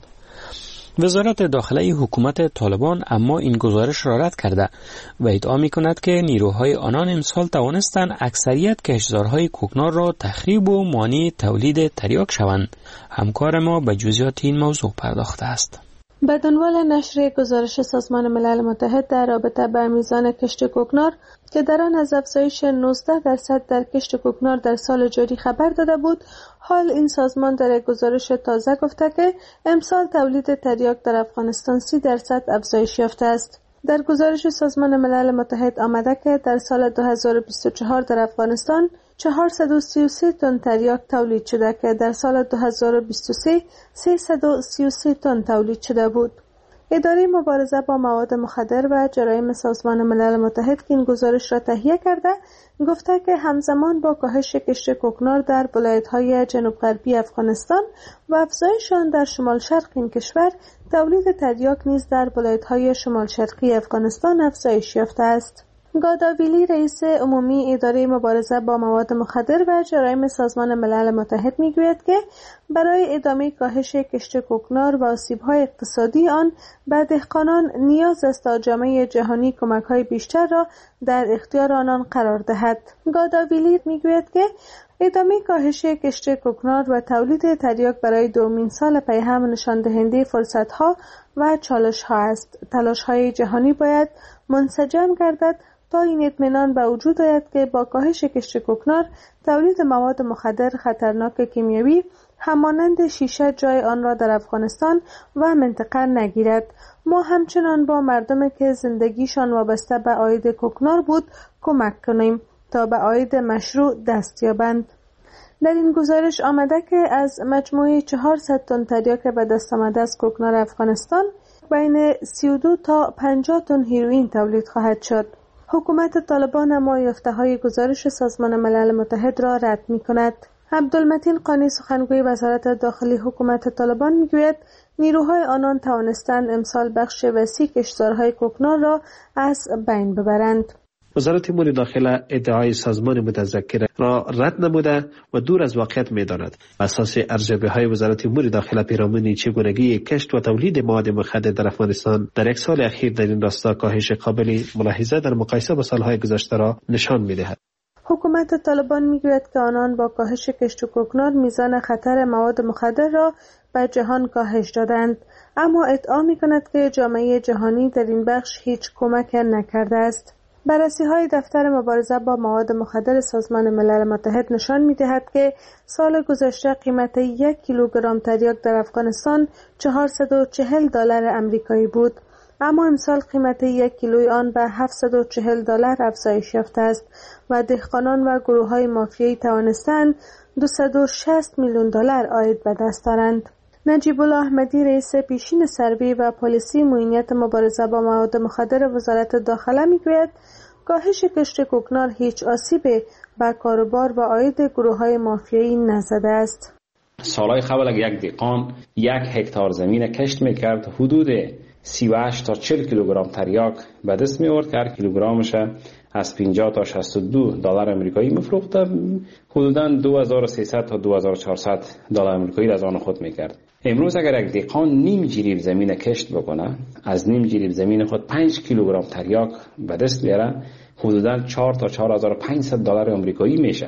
S17: وزارت داخله حکومت طالبان اما این گزارش را رد کرده و ادعا می‌کند که نیروهای آنان امسال توانستند اکثریت کشتزارهای کوکنار را تخریب و مانع تولید تریاک شوند. همکار ما به جزئیات این موضوع پرداخته است.
S9: به دنبال نشر گزارش سازمان ملل متحد در رابطه با میزان کشت کوکنار که در آن از افزایش نوزده درصد در کشت کوکنار در سال جاری خبر داده بود، حال این سازمان در یک گزارش تازه گفته که امسال تولید تریاک در افغانستان سی درصد افزایش یافته است. در گزارش سازمان ملل متحد آمده که در سال دو هزار و بیست و چهار در افغانستان چهارصد و سی و سه تن تریاک تولید شده که در سال دو هزار و بیست و سه سیصد و سی و سه تن تولید شده بود. اداره مبارزه با مواد مخدر و جرایم سازمان ملل متحد که این گزارش را تهیه کرده گفته که همزمان با کاهش کشت کوکنار در ولایت‌های جنوب غربی افغانستان و افزایش آن در شمال شرق این کشور، تولید تریاک نیز در ولایت‌های شمال شرقی افغانستان افزایش یافته است. گاداویلی رئیس عمومی اداره مبارزه با مواد مخدر و جرایم سازمان ملل متحد میگوید که برای ادامه کاهش کشت کوکنار و آسیب‌های اقتصادی آن به دهقانان نیاز است تا جامعه جهانی کمک‌های بیشتر را در اختیار آنان قرار دهد. گاداویلی میگوید که ادامه کاهش کشت کوکنار و تولید تریاک برای دومین سال پی هم نشان دهنده فرصت‌ها و چالش‌ها است. تلاش‌های جهانی باید منسجم گردد تا این اطمینان به وجود آید که با کاهش کشت کوکنار تولید مواد مخدر خطرناک کیمیایی همانند شیشه جای آن را در افغانستان و منطقه نگیرد. ما همچنان با مردمی که زندگیشان وابسته به عاید کوکنار بود کمک کنیم تا به عاید مشروع دست یابند. در این گزارش آمده که از مجموعه چهارصد تن تریاک به دست آمده از کوکنار افغانستان بین سی و دو تا پنجاه تن هیروئین تولید خواهد شد. حکومت طالبان اما یافته‌های گزارش سازمان ملل متحد را رد می‌کند. عبدالمتین قانی سخنگوی وزارت داخلی حکومت طالبان میگوید نیروهای آنان توانستند امسال بخش وسیع کشتزارهای کوکنار را از بین ببرند.
S18: وزارت امور داخله ادعای سازمان متذکر را رد نموده و دور از واقعیت می‌داند. اساس ارزیابی‌های وزارت امور داخله پیرامون چگونگی کشت و تولید مواد مخدر در افغانستان در یک سال اخیر در این راستا کاهش قابل ملاحظه در مقایسه با سالهای گذشته را نشان می‌دهد.
S9: حکومت طالبان میگوید که آنان با کاهش کشت و کوکنار میزان خطر مواد مخدر را به جهان کاهش دادند، اما ادعا می‌کند که جامعه جهانی در این بخش هیچ کمک نکرده است. بررسی‌های دفتر مبارزه با مواد مخدر سازمان ملل متحد نشان می‌دهد که سال گذشته قیمت یک کیلوگرم تریاک در افغانستان چهارصد و چهل دلار آمریکایی بود، اما امسال قیمت یک کیلوی آن به هفتصد و چهل دلار افزایش یافته است و دهقانان و گروه‌های مافیایی توانستند دویست و شصت میلیون دلار عاید به دست آورند. نجیب الله احمدی رئیس پیشین سروی و پالیسی معینیت مبارزه با مواد مخدر وزارت داخله میگوید کاهش کشت کوکنار هیچ آسیبی به کاروبار و عاید گروه‌های مافیایی نزده است.
S2: سالهای قبل یک دهقان یک هکتار زمین کشت میکرد، حدود سی و هشت تا چهل کیلوگرم تریاک به دست می آورد که هر کیلوگرمش از پنجاه تا شصت و دو دلار آمریکایی میفروخت، حدوداً دو هزار و سیصد تا دو هزار و چهارصد دلار آمریکایی از آن خود میکرد. امروز اگر یک دهقان نیم جریب زمین کشت بکنه، از نیم جریب زمین خود پنج کیلوگرم تریاک به دست بیاره، حدوداً چهار تا چهار هزار و پانصد دلار آمریکایی میشه.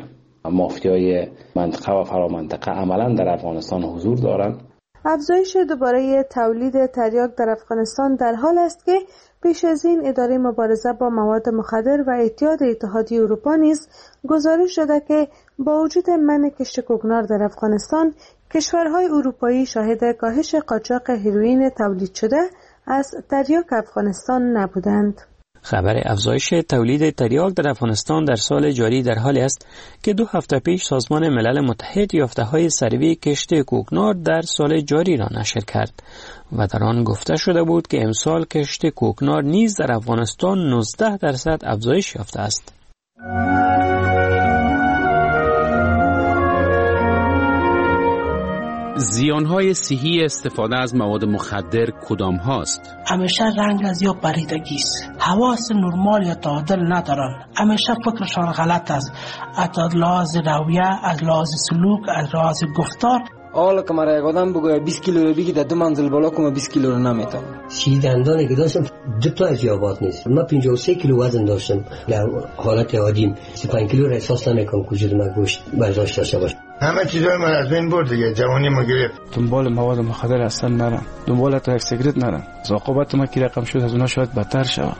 S2: مافیای منطقه و فرامنطقه عملاً در افغانستان حضور دارند.
S9: افزایش دوباره تولید تریاک در افغانستان در حال است که پیش از این اداره مبارزه با مواد مخدر و اتحاد اتحادیه اروپا نیز گزارش داده که با وجود منع کشت کوکنار در افغانستان، کشورهای اروپایی شاهد کاهش قاچاق هیروئین تولید شده از تریاک افغانستان نبودند.
S17: خبر افزایش تولید تریاک در افغانستان در سال جاری در حالی است که دو هفته پیش سازمان ملل متحد یافته‌های سروی کشت کوکنار در سال جاری را نشر کرد و در آن گفته شده بود که امسال کشت کوکنار نیز در افغانستان نوزده درصد افزایش یافته است.
S13: زیانهای صحی استفاده از مواد مخدر کدام هاست؟
S11: همیشه رنگ از یا پریدگی است. حواس نرمال یا تعادل ندارن. همیشه فکرشان غلط است. از لحاظ رویه، از لحاظ سلوک، از لحاظ گفتار.
S21: حالا که مرا یک آدم بگوید بیست کیلو رو بگی در دو منزل بالا کنم بیست کیلو رو نمیتونم.
S22: سی دندانی که داشتم دو تا از یابات نیست. من پنجاه و سه کیلو وزن داشتم. در حالت عادیم سی و پنج کیلو را احساس نمیکنم که وجود من گوشت برداشت داشته باشه.
S23: همه چیزای من از بین برد دیگه. جوانی ما گرفت.
S24: دنبال مواد مخدر اصلا نرم. دنبال تو یک سیگرت نرم. عاقبت ما کی رقم شد از اونها شاید بدتر شود.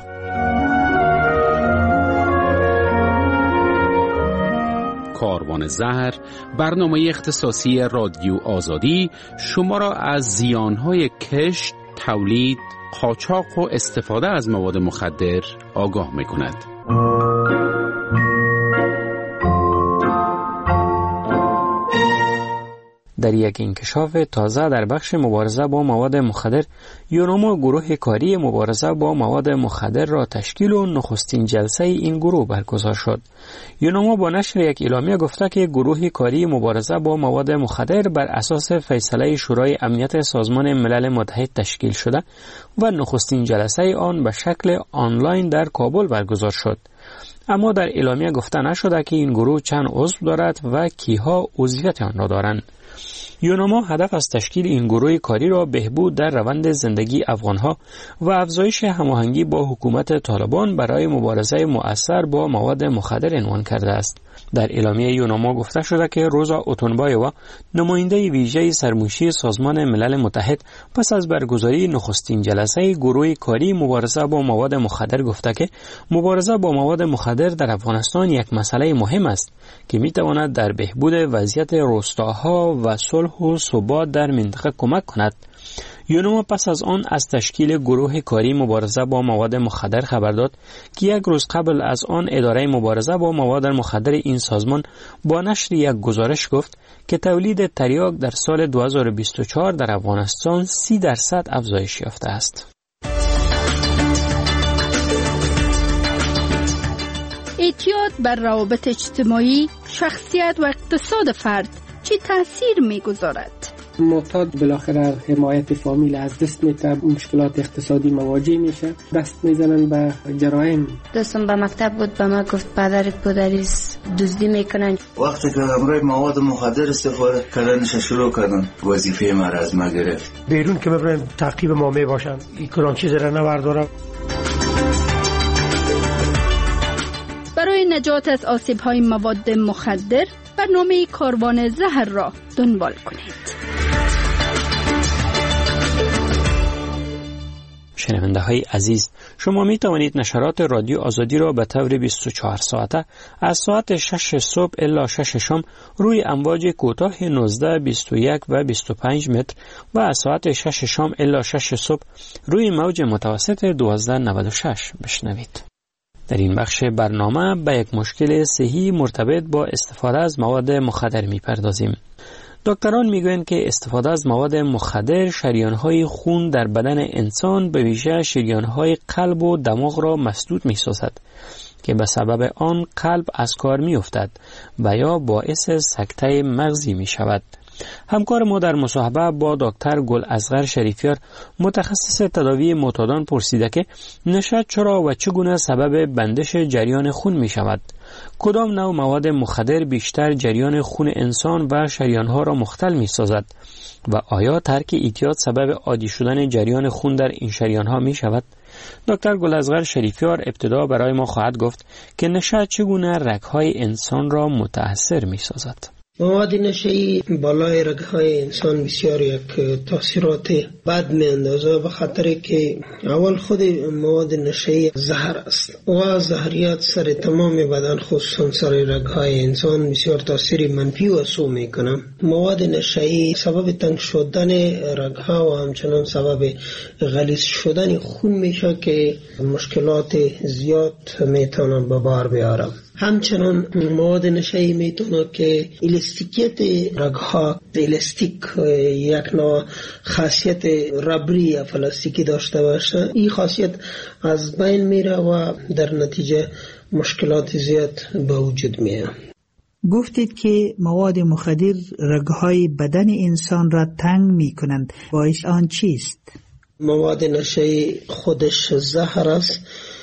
S13: کاروان زهر، برنامه اختصاصی رادیو آزادی شما را از زیانهای کشت، تولید، قاچاق و استفاده از مواد مخدر آگاه می‌کند.
S17: در یک انکشاف تازه در بخش مبارزه با مواد مخدر، یونما گروه کاری مبارزه با مواد مخدر را تشکیل و نخستین جلسه این گروه برگزار شد. یونما با نشر یک اعلامیه گفته که گروه کاری مبارزه با مواد مخدر بر اساس فیصله شورای امنیت سازمان ملل متحد تشکیل شده و نخستین جلسه آن به شکل آنلاین در کابل برگزار شد. اما در اعلامیه گفته نشده که این گروه چند عضو دارد و کیها عضویت آن را دارند. یونما هدف از تشکیل این گروه کاری را بهبود در روند زندگی افغانها و افزایش هماهنگی با حکومت طالبان برای مبارزه مؤثر با مواد مخدر عنوان کرده است. در اعلامیه یونما گفته شده که روزا اوتونبایووا، نماینده ویژه سرموشی سازمان ملل متحد، پس از برگزاری نخستین جلسه گروه کاری مبارزه با مواد مخدر گفته که مبارزه با مواد مخدر در افغانستان یک مسئله مهم است که میتواند در بهبود وضعیت روستاها و صلح و ثبات در منطقه کمک کند. یونما پس از آن از تشکیل گروه کاری مبارزه با مواد مخدر خبر داد که یک روز قبل از آن اداره مبارزه با مواد مخدر این سازمان با نشر یک گزارش گفت که تولید تریاک در سال دو هزار و بیست و چهار در افغانستان سی درصد افزایش یافته است.
S8: اعتیاد بر روابط اجتماعی، شخصیت و اقتصاد فرد چه تأثیر می‌گذارد؟
S11: معتاد بالاخره حمایت فامیل از دست میده، مشکلات اقتصادی مواجه میشه، دست میزنن به جرایم.
S25: دوستم به مکتب بود، به ما گفت پدرت پدریس دزدی میکنن.
S26: وقتی که همراه مواد مخدر استفاده کردنش شروع کردن، وظیفه ما را از ما گرفت.
S27: بیرون که میبرن تعقیب ما میباشن، این کلان چیز را نبردارم.
S8: برای نجات از آسیب‌های مواد مخدر، برنامه کاروان زهر را دنبال کنید.
S17: شنونده های عزیز، شما می توانید نشرات رادیو آزادی را به طور بیست و چهار ساعته از ساعت شش صبح الی شش شام روی امواج کوتاه نوزده، بیست و یک و بیست و پنج متر و از ساعت شش شام الی شش صبح روی موج متوسط دوازده نود و شش بشنوید. در این بخش برنامه به یک مشکل صحی مرتبط با استفاده از مواد مخدر می پردازیم. دکتران میگویند که استفاده از مواد مخدر شریان‌های خون در بدن انسان به ویژه شریان‌های قلب و دماغ را مسدود می‌سازد که به سبب آن قلب از کار می‌افتد و یا باعث سکته مغزی می‌شود. همکار ما در مصاحبه با دکتر گل اصغر شریفیار، متخصص تداوی معتادان، پرسیده که نشه چرا و چگونه سبب بندش جریان خون می شود؟ کدام نوع مواد مخدر بیشتر جریان خون انسان و شریانها را مختل می سازد؟ و آیا ترک اعتیاد سبب عادی شدن جریان خون در این شریانها می شود؟ دکتر گل اصغر شریفیار ابتدا برای ما خواهد گفت که نشه چگونه رگهای انسان را متأثر می سازد.
S19: مواد نشئی بالای رگهای انسان بسیار یک تاثیرات بد می اندازه، به خاطر که اول خود مواد نشئی زهر است و زهریات سر تمام بدن خصوصا سر رگهای انسان بسیار تاثیر منفی و سو می کنه. مواد نشئی سبب تنگ شدن رگها و همچنان سبب غلیظ شدن خون میشه که مشکلات زیاد میتونه به بار بیاره. همچنان مواد نشئی میتونه که الاستیکیت رگها، الاستیک یک نوع خاصیت ربری یا پلاستیکی داشته باشه، این خاصیت از بین میره و در نتیجه مشکلات زیاد به وجود میاد.
S3: گفتید که مواد مخدر رگهای بدن انسان را تنگ می کنند. باعث آن چیست؟
S19: مواد نشه‌ای خودش زهر است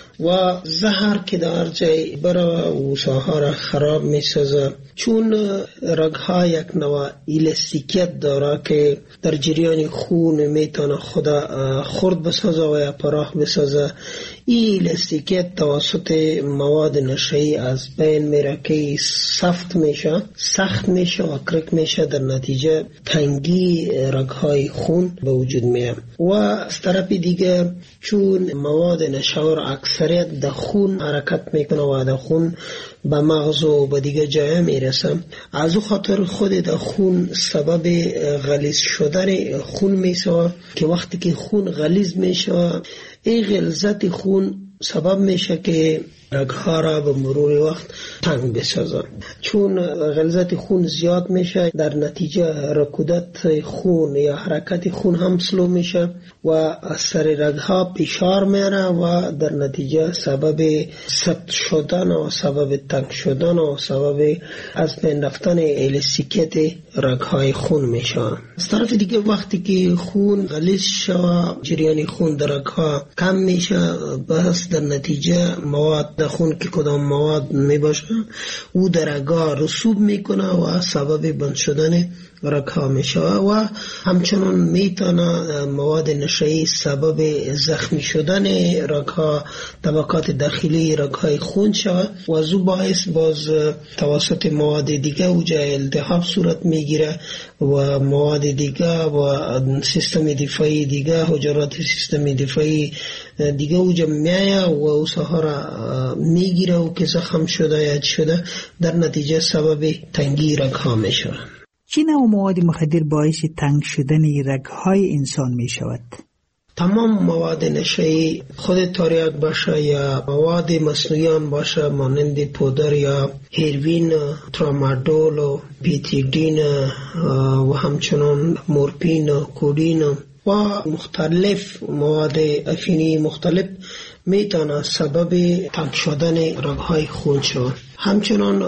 S19: و زهر که در جای برای وساها را خراب می سازه، چون رگها یک نوع الاستیکیت داره که در جریان خون میتونه خدا خرد بسازه و یا پراخ بسازه. این الاستیکیت توسط مواد نشه‌ای از بین میره که سفت میشه، سخت میشه و کرک میشه، در نتیجه تنگی رگهای خون به وجود میاد. و از طرف دیگه چون مواد نشه‌آور اکثریت در خون حرکت میکنه و در خون به مغز و به دیگه جای میرسه، از او خاطر خود در خون سبب غلیظ شدن خون میشه که وقتی که خون غلیظ میشه، این غلظت خون سبب میشه که رگها را به مرور وقت تنگ بسازه. چون غلظت خون زیاد میشه، در نتیجه رکودت خون یا حرکت خون هم سلو میشه و از سر رگها پیشار میره و در نتیجه سبب سفت شدن و سبب تنگ شدن و سبب از بین رفتن الاستیکیت رگهای خون میشه. از طرف دیگه وقتی که خون غلیظ شوه، جریان خون در رگها کم میشه، بس در نتیجه مواد در خون که کدام مواد میباشه او در رگها رسوب میکنه و سبب بند شدن رگها میشه و همچنان میتونه مواد نشه‌ای سبب زخمی شدن رگها، طبقات داخلی رگهای خون شود و از او باعث باز توسط مواد دیگه اوجا التهاب صورت میگیره و مواد دیگه و سیستم دفاعی دیگه، حجرات سیستم دفاعی دیگه اوجا میایه و او ساها را میگیره و که زخم شده یا شده، در نتیجه سبب تنگی رگها میشه.
S3: چی نوع مواد مخدر باعث تنگ شدن رگهای انسان می شود؟
S19: تمام مواد نشه‌ای، خود تریاک باشه یا مواد مصنوعی باشه مانند پودر یا هیروین، ترامادول و پیتیدین و همچنان مورفین، کودین و مختلف مواد افینی مختلف میتونه سبب تنگ شدن رگهای خون شود. همچنان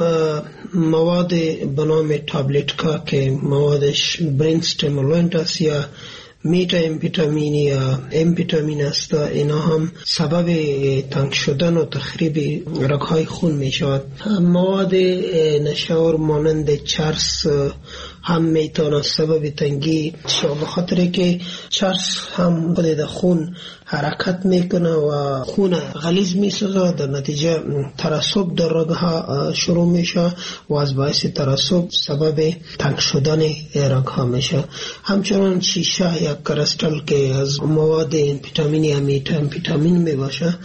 S19: مواد به نام تابلتکا که موادش برین استیمولانت است یا میتا امفیتامین یا امفیتامین است، اینا هم سبب تنگ شدن و تخریب رگهای خون می شود. مواد نشه‌آور مانند چرس هم میتونه سبب تنگی شود، بخاطر که چرس هم خود در خون حرکت میکنه و خون غلیظ میسازه، در نتیجه ترسب در رگها شروع میشه و از باعث ترسب سبب تنگ شدن رگها میشه. همچنان شیشه یا کرستل که از مواد امفیتامین یا میتا امفیتامین میباشه،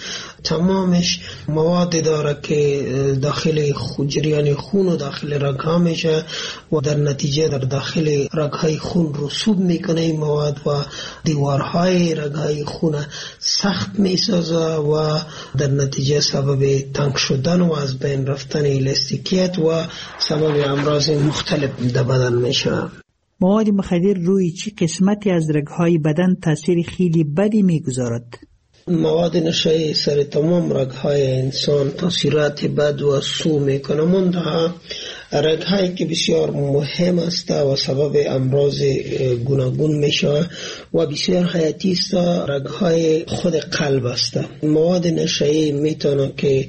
S19: تمامش مواد داره که داخل جریان خون و داخل رگها میشه و در نتیجه در داخل رگهای خون رسوب میکنه این مواد و دیوارهای رگهای خون سخت میسازه و در نتیجه سبب تنگ شدن و از بین رفتن الاستیکیت و سبب امراض مختلف در بدن میشه.
S3: مواد مخدر روی چه قسمتی از رگهای بدن تاثیر خیلی بدی میگذارد؟
S19: مواد نشه‌ای سر تمام رگهای انسان تاثیرات بد و سو میکنه، منتها رگهایی که بسیار مهم است و سبب امراض گوناگون میشه و بسیار حیاتی است، رگهای خود قلب است. مواد نشه‌ای میتونه که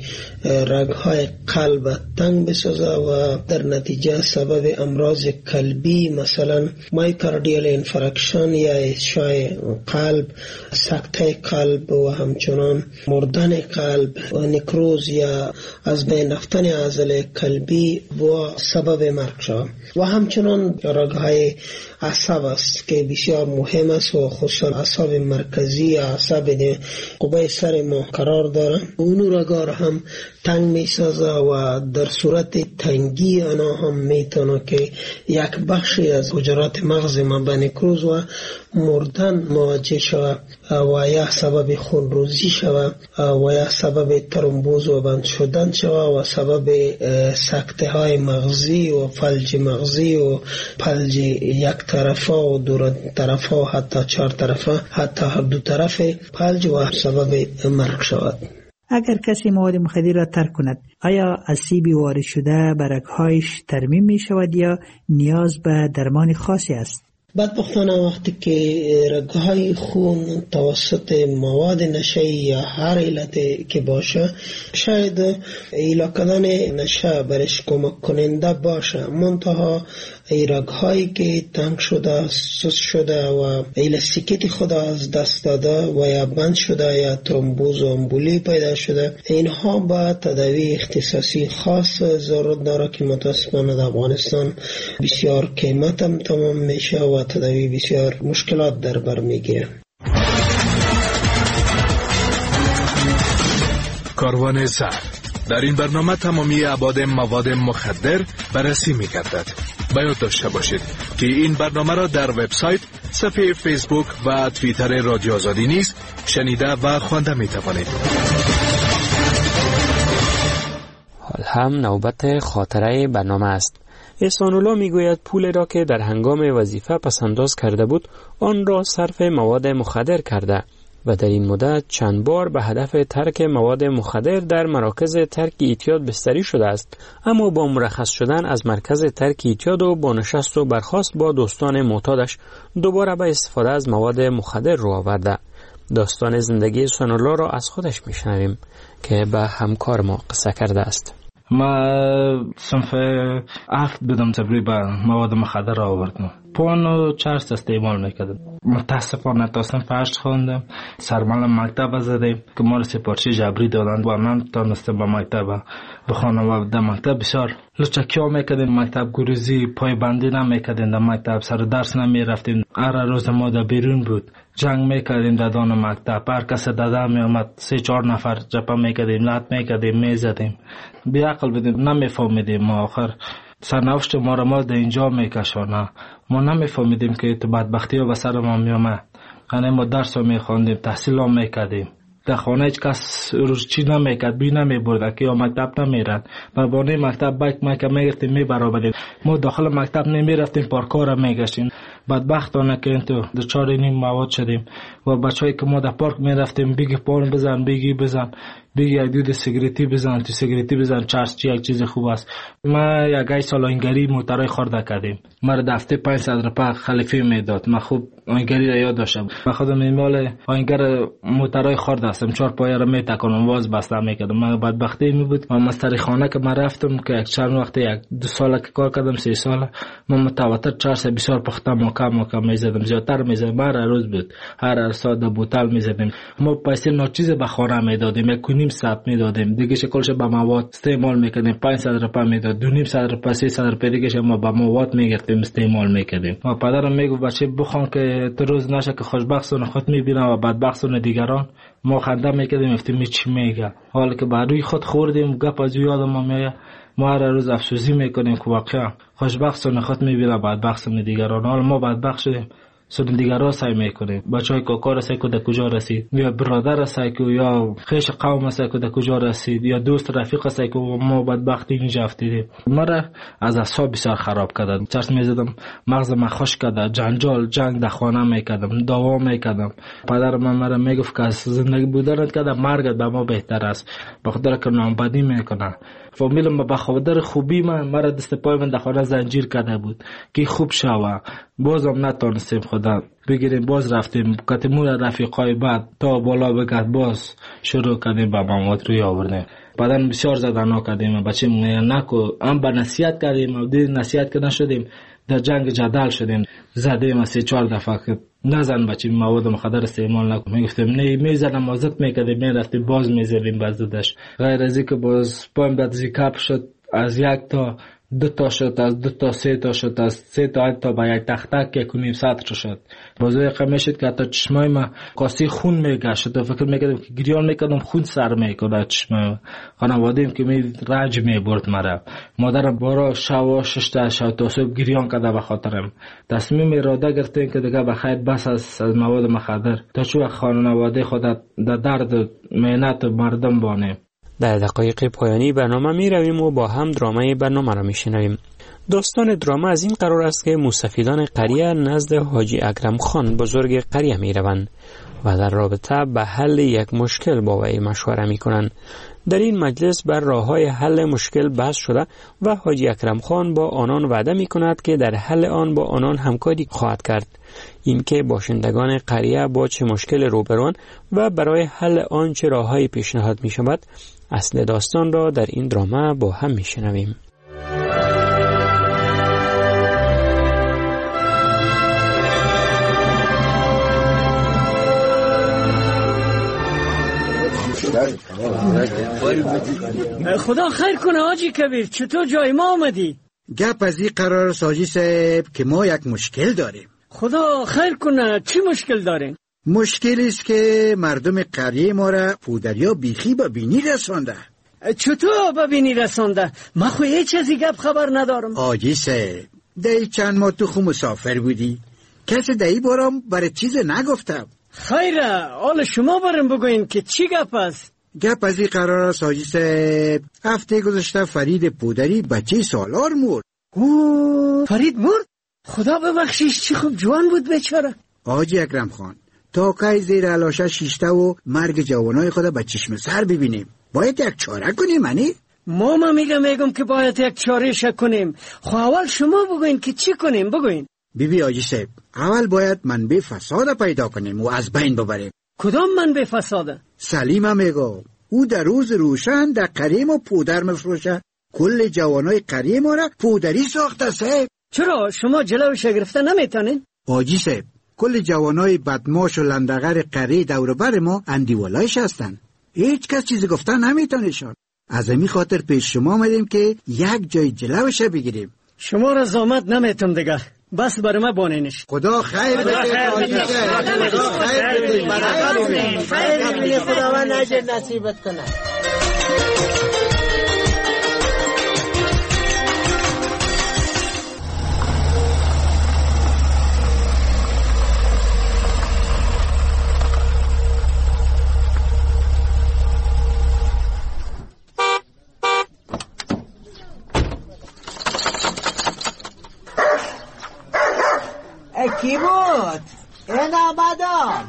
S19: رگهای قلب تنگ بسازه و در نتیجه سبب امراض قلبی مثلا مایوکاردیال انفارکشن یا اشعاع قلب، سکته قلب و همچنان مردن قلب و نکروز یا از بین رفتن عضله قلبی و سبب مرگ شود. و همچنان رگهای عصب است که بسیار مهم است و خصوصا عصب مرکزی، عصب قبه سر ما قرار داره، اونو رگا را هم تنگ می سازه و در صورت تنگی آنها هم میتونه که یک بخشی از حجرات مغز ما به نکروز و مردن مواجه شود و یا سبب خونریزی شود و یا سبب ترومبوز و بند شدن شود و سبب سکته های مغزی و فلج مغزی و فلج یک طرفه و دو طرفه و حتی چهار طرفه، حتی هر دو طرف فلج و سبب مرگ شود.
S3: اگر کسی مواد مخدر را ترک کند، آیا از سیب وارد شده به رگ‌هایش ترمیم می شود یا نیاز به درمان خاصی است؟
S19: بدبختانه وقتی که رگ‌های خون توسط مواد نشه‌ای یا هر علت که باشه، شاید ایلا کردن نشه برش کمک کننده باشه، منتها ای رگ‌هایی که تنگ شده، سوس شده و الاستیکیت خود از دست داده و یا بند شده یا ترومبوز و امبولی پیدا شده، اینها با تداوی اختصاصی خاص ضرورت داره که متاسفانه در افغانستان بسیار قیمت هم تمام میشه و تداوی بسیار مشکلات در بر میگیره.
S4: کاروان زهر. در این برنامه تمامی ابعاد مواد مخدر بررسی می‌گردد. باید داشته باشید که این برنامه را در وبسایت، صفحه فیسبوک و توییتر رادیو آزادی نیز شنیده و خوانده می‌توانید.
S17: حال هم نوبت خاطره برنامه است. احسان الله میگوید پول را که در هنگام وظیفه پسنداز کرده بود آن را صرف مواد مخدر کرده و در این مدت چند بار به هدف ترک مواد مخدر در مراکز ترک اعتیاد بستری شده است، اما با مرخص شدن از مرکز ترک اعتیاد و با نشست و برخاست با دوستان معتادش دوباره به استفاده از مواد مخدر رو آورده. داستان زندگی احسان الله را از خودش میشنویم که به همکار ما قصه کرده است.
S5: ما صنف هفت بودم تبری به مواد مخدر را آوردم. پون و چرس استعمال میکردم. متاسفانه تا صنف هشت خوندم. سرمال مکتب زدیم که ما را سپارچی جبری دادند و من تانستم به مکتب بخوانم و در مکتب بسیار لچکی ها میکردیم. مکتب گروزی پای بندی نمیکردیم. در مکتب سر درس نمیرفتیم. هر روز ما در بیرون بود. جنگ میکردیم در دان مکتب. هر کس داده میامد سه چهار نفر جپا میکردیم، لط میکردیم، میزدیم. بی عقل بودیم، نمیفهمیدیم. ما آخر سرنوشت ما را ما در اینجا میکشانه. ما نمیفهمیدیم که تو بدبختی ها به سر ما میامد. یعنی ما درس ها میخواندیم، تحصیل ها میکردیم. در خانه هیچ کس روز چی نمیکرد، بی نمیبرد که یا مکتب نمیرد. بر بانه مکتب بایک مکتب میگرفتیم میبرابریم. ما داخل مکتب نمیرفتیم، پارکا را میگشتیم. بدبختانه که این تو دچار این مواد شدیم و بچه‌ای که ما در پارک میرفتیم بگی پارن بزن، بگی بزن، بگی یک دود سیگریتی بزن، تو سیگریتی بزن، چرس چی یک چیز خوب است. ما یک ای سال آینگری موترای خورده کردیم. ما در هفته پنجصد روپیه خلیفه میداد. من خوب آینگری را یاد داشتم. من خودم ایمال آینگر موترای خورده هستم. چهار پایه را میتکونم، واز بسته میکردم. من بدبختی می بود. من مستری خانه که من رفتم که یک چند وقت یک دو سال که کار کردم، سه سال من متواتر چرس بسیار پخته مکم مکم میزدم. زیادتر میزدم. هر روز بود. هر ساعت در بوتل میزدیم. ما پیسه ناچیز به خانه میدادیم. یک نیم ساعت میدادیم. دیگه شکلش به مواد استعمال میکردیم. پنجصد روپیه میداد. دو نیم صد روپیه، سیصد روپیه دیگه ما به مواد میگرفتیم، استعمال میکردیم. ما پدرم میگو بچه بخوان که تو روز نشه که خوشبختانه خود میبینن و بدبختانه دیگران. ما خنده میکردیم، افتیم چی میگه. حالا که بر روی خود خوردیم، گپ از یادم ما میاد. ما هر روز افسوسی میکنیم که واقعا خوشبختانه خود میبینن بدبختانه دیگران. حالا ما بدبخت شدیم، سودن دیگر را سعی میکنیم. بچه های کاکا را سعی که در کجا رسید، یا برادر را سعی که، یا خیش قوم را سعی که در کجا رسید، یا دوست رفیق را سعی که ما بدبختی اینجا افتیدیم. ما را از اعصاب بسیار خراب کردن. چرس میزدم، مغز من خوش کرده، جنجال جنگ در خانه میکردم، دعوا میکردم. پدر من مرا میگفت که از زندگی بودنت که مرگت به ما بهتر است، بخاطر که نامبدی میکنه. فامیلم به بخاطر خوبی من مرا دست پای من در خانه زنجیر کرده بود که خوب شوه. بازم نتونستیم خدا بگیریم. باز رفتیم کتمون رفیقای بعد تا بالا بگرد، باز شروع کردیم به مواد روی آوردیم. بعدن بسیار زدنا کردیم. بچه نکو هم به نصیحت کردیم و دید نصیحت که نشدیم، در جنگ جدل شدیم. زدیم سه چهار دفعه که نزن بچه مواد مخدر استعمال نکن. میگفتیم نه میزنم، مازت میکردیم، میرفتیم باز میزدیم بازدش. غیر از اینکه باز پایم داد زیکاپ شد، از یک تا دو تا شد، از دو تا سه تا شد، از سه تا تا با یک تخت تک یک کنیم سطر شد. بازوی قمه شد که حتی چشمای ما کاسی خون میگشت و فکر میکردم که گریان میکردم خون سر میکنه چشمای. خانوادیم که می رنج میبرد مرا. مادرم بارا شوا ششته شد تا صبح گریان کرده به خاطرم. تصمیم اراده گرفتیم که دیگه بخیر بس از, از مواد مخدر تا چو خانواده خود در درد مهنت مردم بانیم.
S17: در دقایق پایانی برنامه می رویم و با هم درامه برنامه را می شنویم. داستان درامه از این قرار است که موسفیدان قریه نزد حاجی اکرم خان بزرگ قریه می روند. و در رابطه به حل یک مشکل با وی مشوره می کنند. در این مجلس بر راه‌های حل مشکل بحث شده و حاجی اکرم خان با آنان وعده می کند که در حل آن با آنان همکاری خواهد کرد. اینکه باشندگان قریه با چه مشکل روبروان و برای حل آن چه راه‌های پیشنهاد می شود، اصل داستان را در این درامه با هم می شنویم.
S21: خدا خیر کنه حاجی کبیر، چطور جای ما آمدی؟
S20: گپ از این قرار ساجی صاحب که ما یک مشکل داریم.
S21: خدا خیر کنه، چی مشکل دارین؟
S20: مشکلی است که مردم قریه ما را پودریا بیخی به بینی رسانده.
S21: چطور به بینی رسانده؟ من خو هیچ چیزی گپ خبر ندارم.
S20: حاجی صاحب دی چند ماه تو خو مسافر بودی، کسی دی بارم برای چیز نگفتم.
S21: خیره، حال شما برم بگوین که چی گپ است؟
S20: گپ از این قرار است حاجی صاحب، هفته گذشته فرید پودری بچه سالار مرد.
S21: اوه، فرید مرد؟ خدا ببخشیش، چی خوب جوان بود بیچاره.
S20: حاجی اکرم خان، تا کی زیر علاشه شیشته و مرگ جوانای خود به چشم سر ببینیم؟ باید یک چاره کنیم. منی
S21: ما ما میگم میگم که باید یک چاره شک کنیم. خب اول شما بگوین که چی کنیم. بگوین.
S20: بیبی حاجی صاحب، اول باید منبع فساد پیدا کنیم و از بین ببریم.
S21: کدام منبع فساد؟
S20: سلیم میگه او در روز روشن در قریه ما پودر مفروشه. کل جوانای قریه ما را پودری ساخته صاحب.
S21: چرا شما جلوش گرفته نمیتونین؟
S20: حاجی صاحب، کل جوانای بدماش و لندغر قریه دور بر ما اندیولایش هستن. هیچ کس چیزی گفتن نمیتونشان. از همین خاطر پیش شما آمدیم که یک جای جلوش بگیریم.
S21: شما را زامت نمیتونم دیگه، بس بر ما بانینش.
S20: خدا خیر بده حاجی صاحب، خدا خیر بده، خیر بده، خداوند اجر نصیبت کنه.
S1: کی بود؟ این آمدم.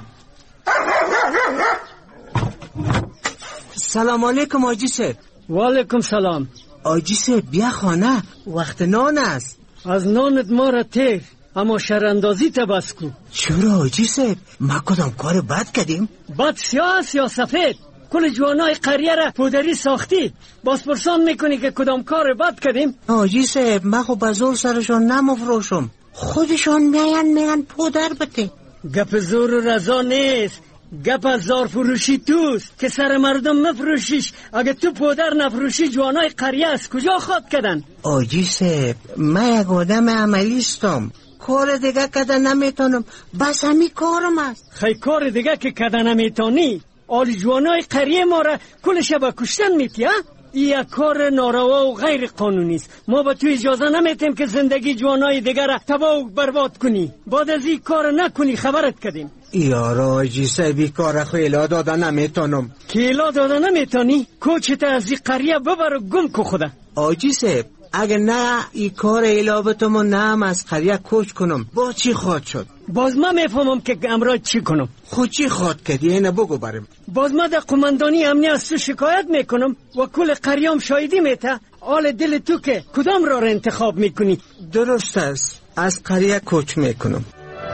S21: سلام علیکم آجی صاحب. و علیکم سلام.
S1: آجی صاحب بیا خانه، وقت نان است.
S21: از نانت ما را تیر، اما شراندازی تبس کو.
S1: چرا آجی صاحب؟ ما کدام کار بد کردیم؟
S21: بد سیاه است یا سفید؟ کل جوانای قریه را پودری ساختی، باز پرسان میکنی که کدام کار بد کردیم؟
S1: آجی صاحب ما خو بزور سرشان نمفروشم، خودشان میان میان پودر بده.
S21: گپ زور و رضا نیست، گپ از زار فروشی توست که سر مردم مفروشیش. اگه تو پودر نفروشی جوانای قریه از کجا خواد کردن؟
S1: آجی صاحب من یک آدم عملیستم، کار دیگه کردن نمیتونم، بس همی کارم است.
S21: خیلی کار دیگه که کردن نمیتونی؟ آلی جوانای قریه ما را کل شب کشتن میتی ها؟ این یک کار ناروا و غیر قانونی است. ما به تو اجازه نمیتیم که زندگی جوانای دیگر را تباه و برباد کنی. بعد از این کار نکنی خبرت کردیم.
S1: یارو آجی صاحبی کار خیلا داده نمیتونم.
S21: خیلا داده نمیتونی؟ کوچت از این قریه ببر و گم کو خدا.
S1: آجی صاحب اگه نه این کار ایلابتم و نه از قریه کوچ کنم با چی خواد شد؟
S21: باز من میفهمم که امرای چی کنم.
S1: خود چی خواد کردی اینه بگو برم.
S21: باز من در قماندانی امنیت از تو شکایت میکنم و کل قریام شایدی میته. حال دل تو که کدام را انتخاب میکنی؟
S1: درست است، از قریه کوچ میکنم.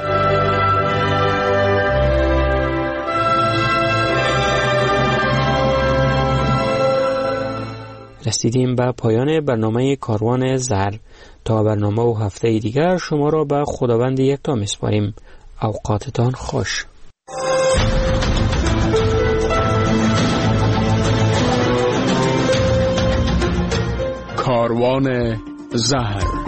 S17: رسیدیم به پایان برنامه کاروان زهر. تا برنامه و هفته دیگر شما را به خداوند یکتا میسپاریم. اوقاتتان خوش.
S7: کاروان زهر.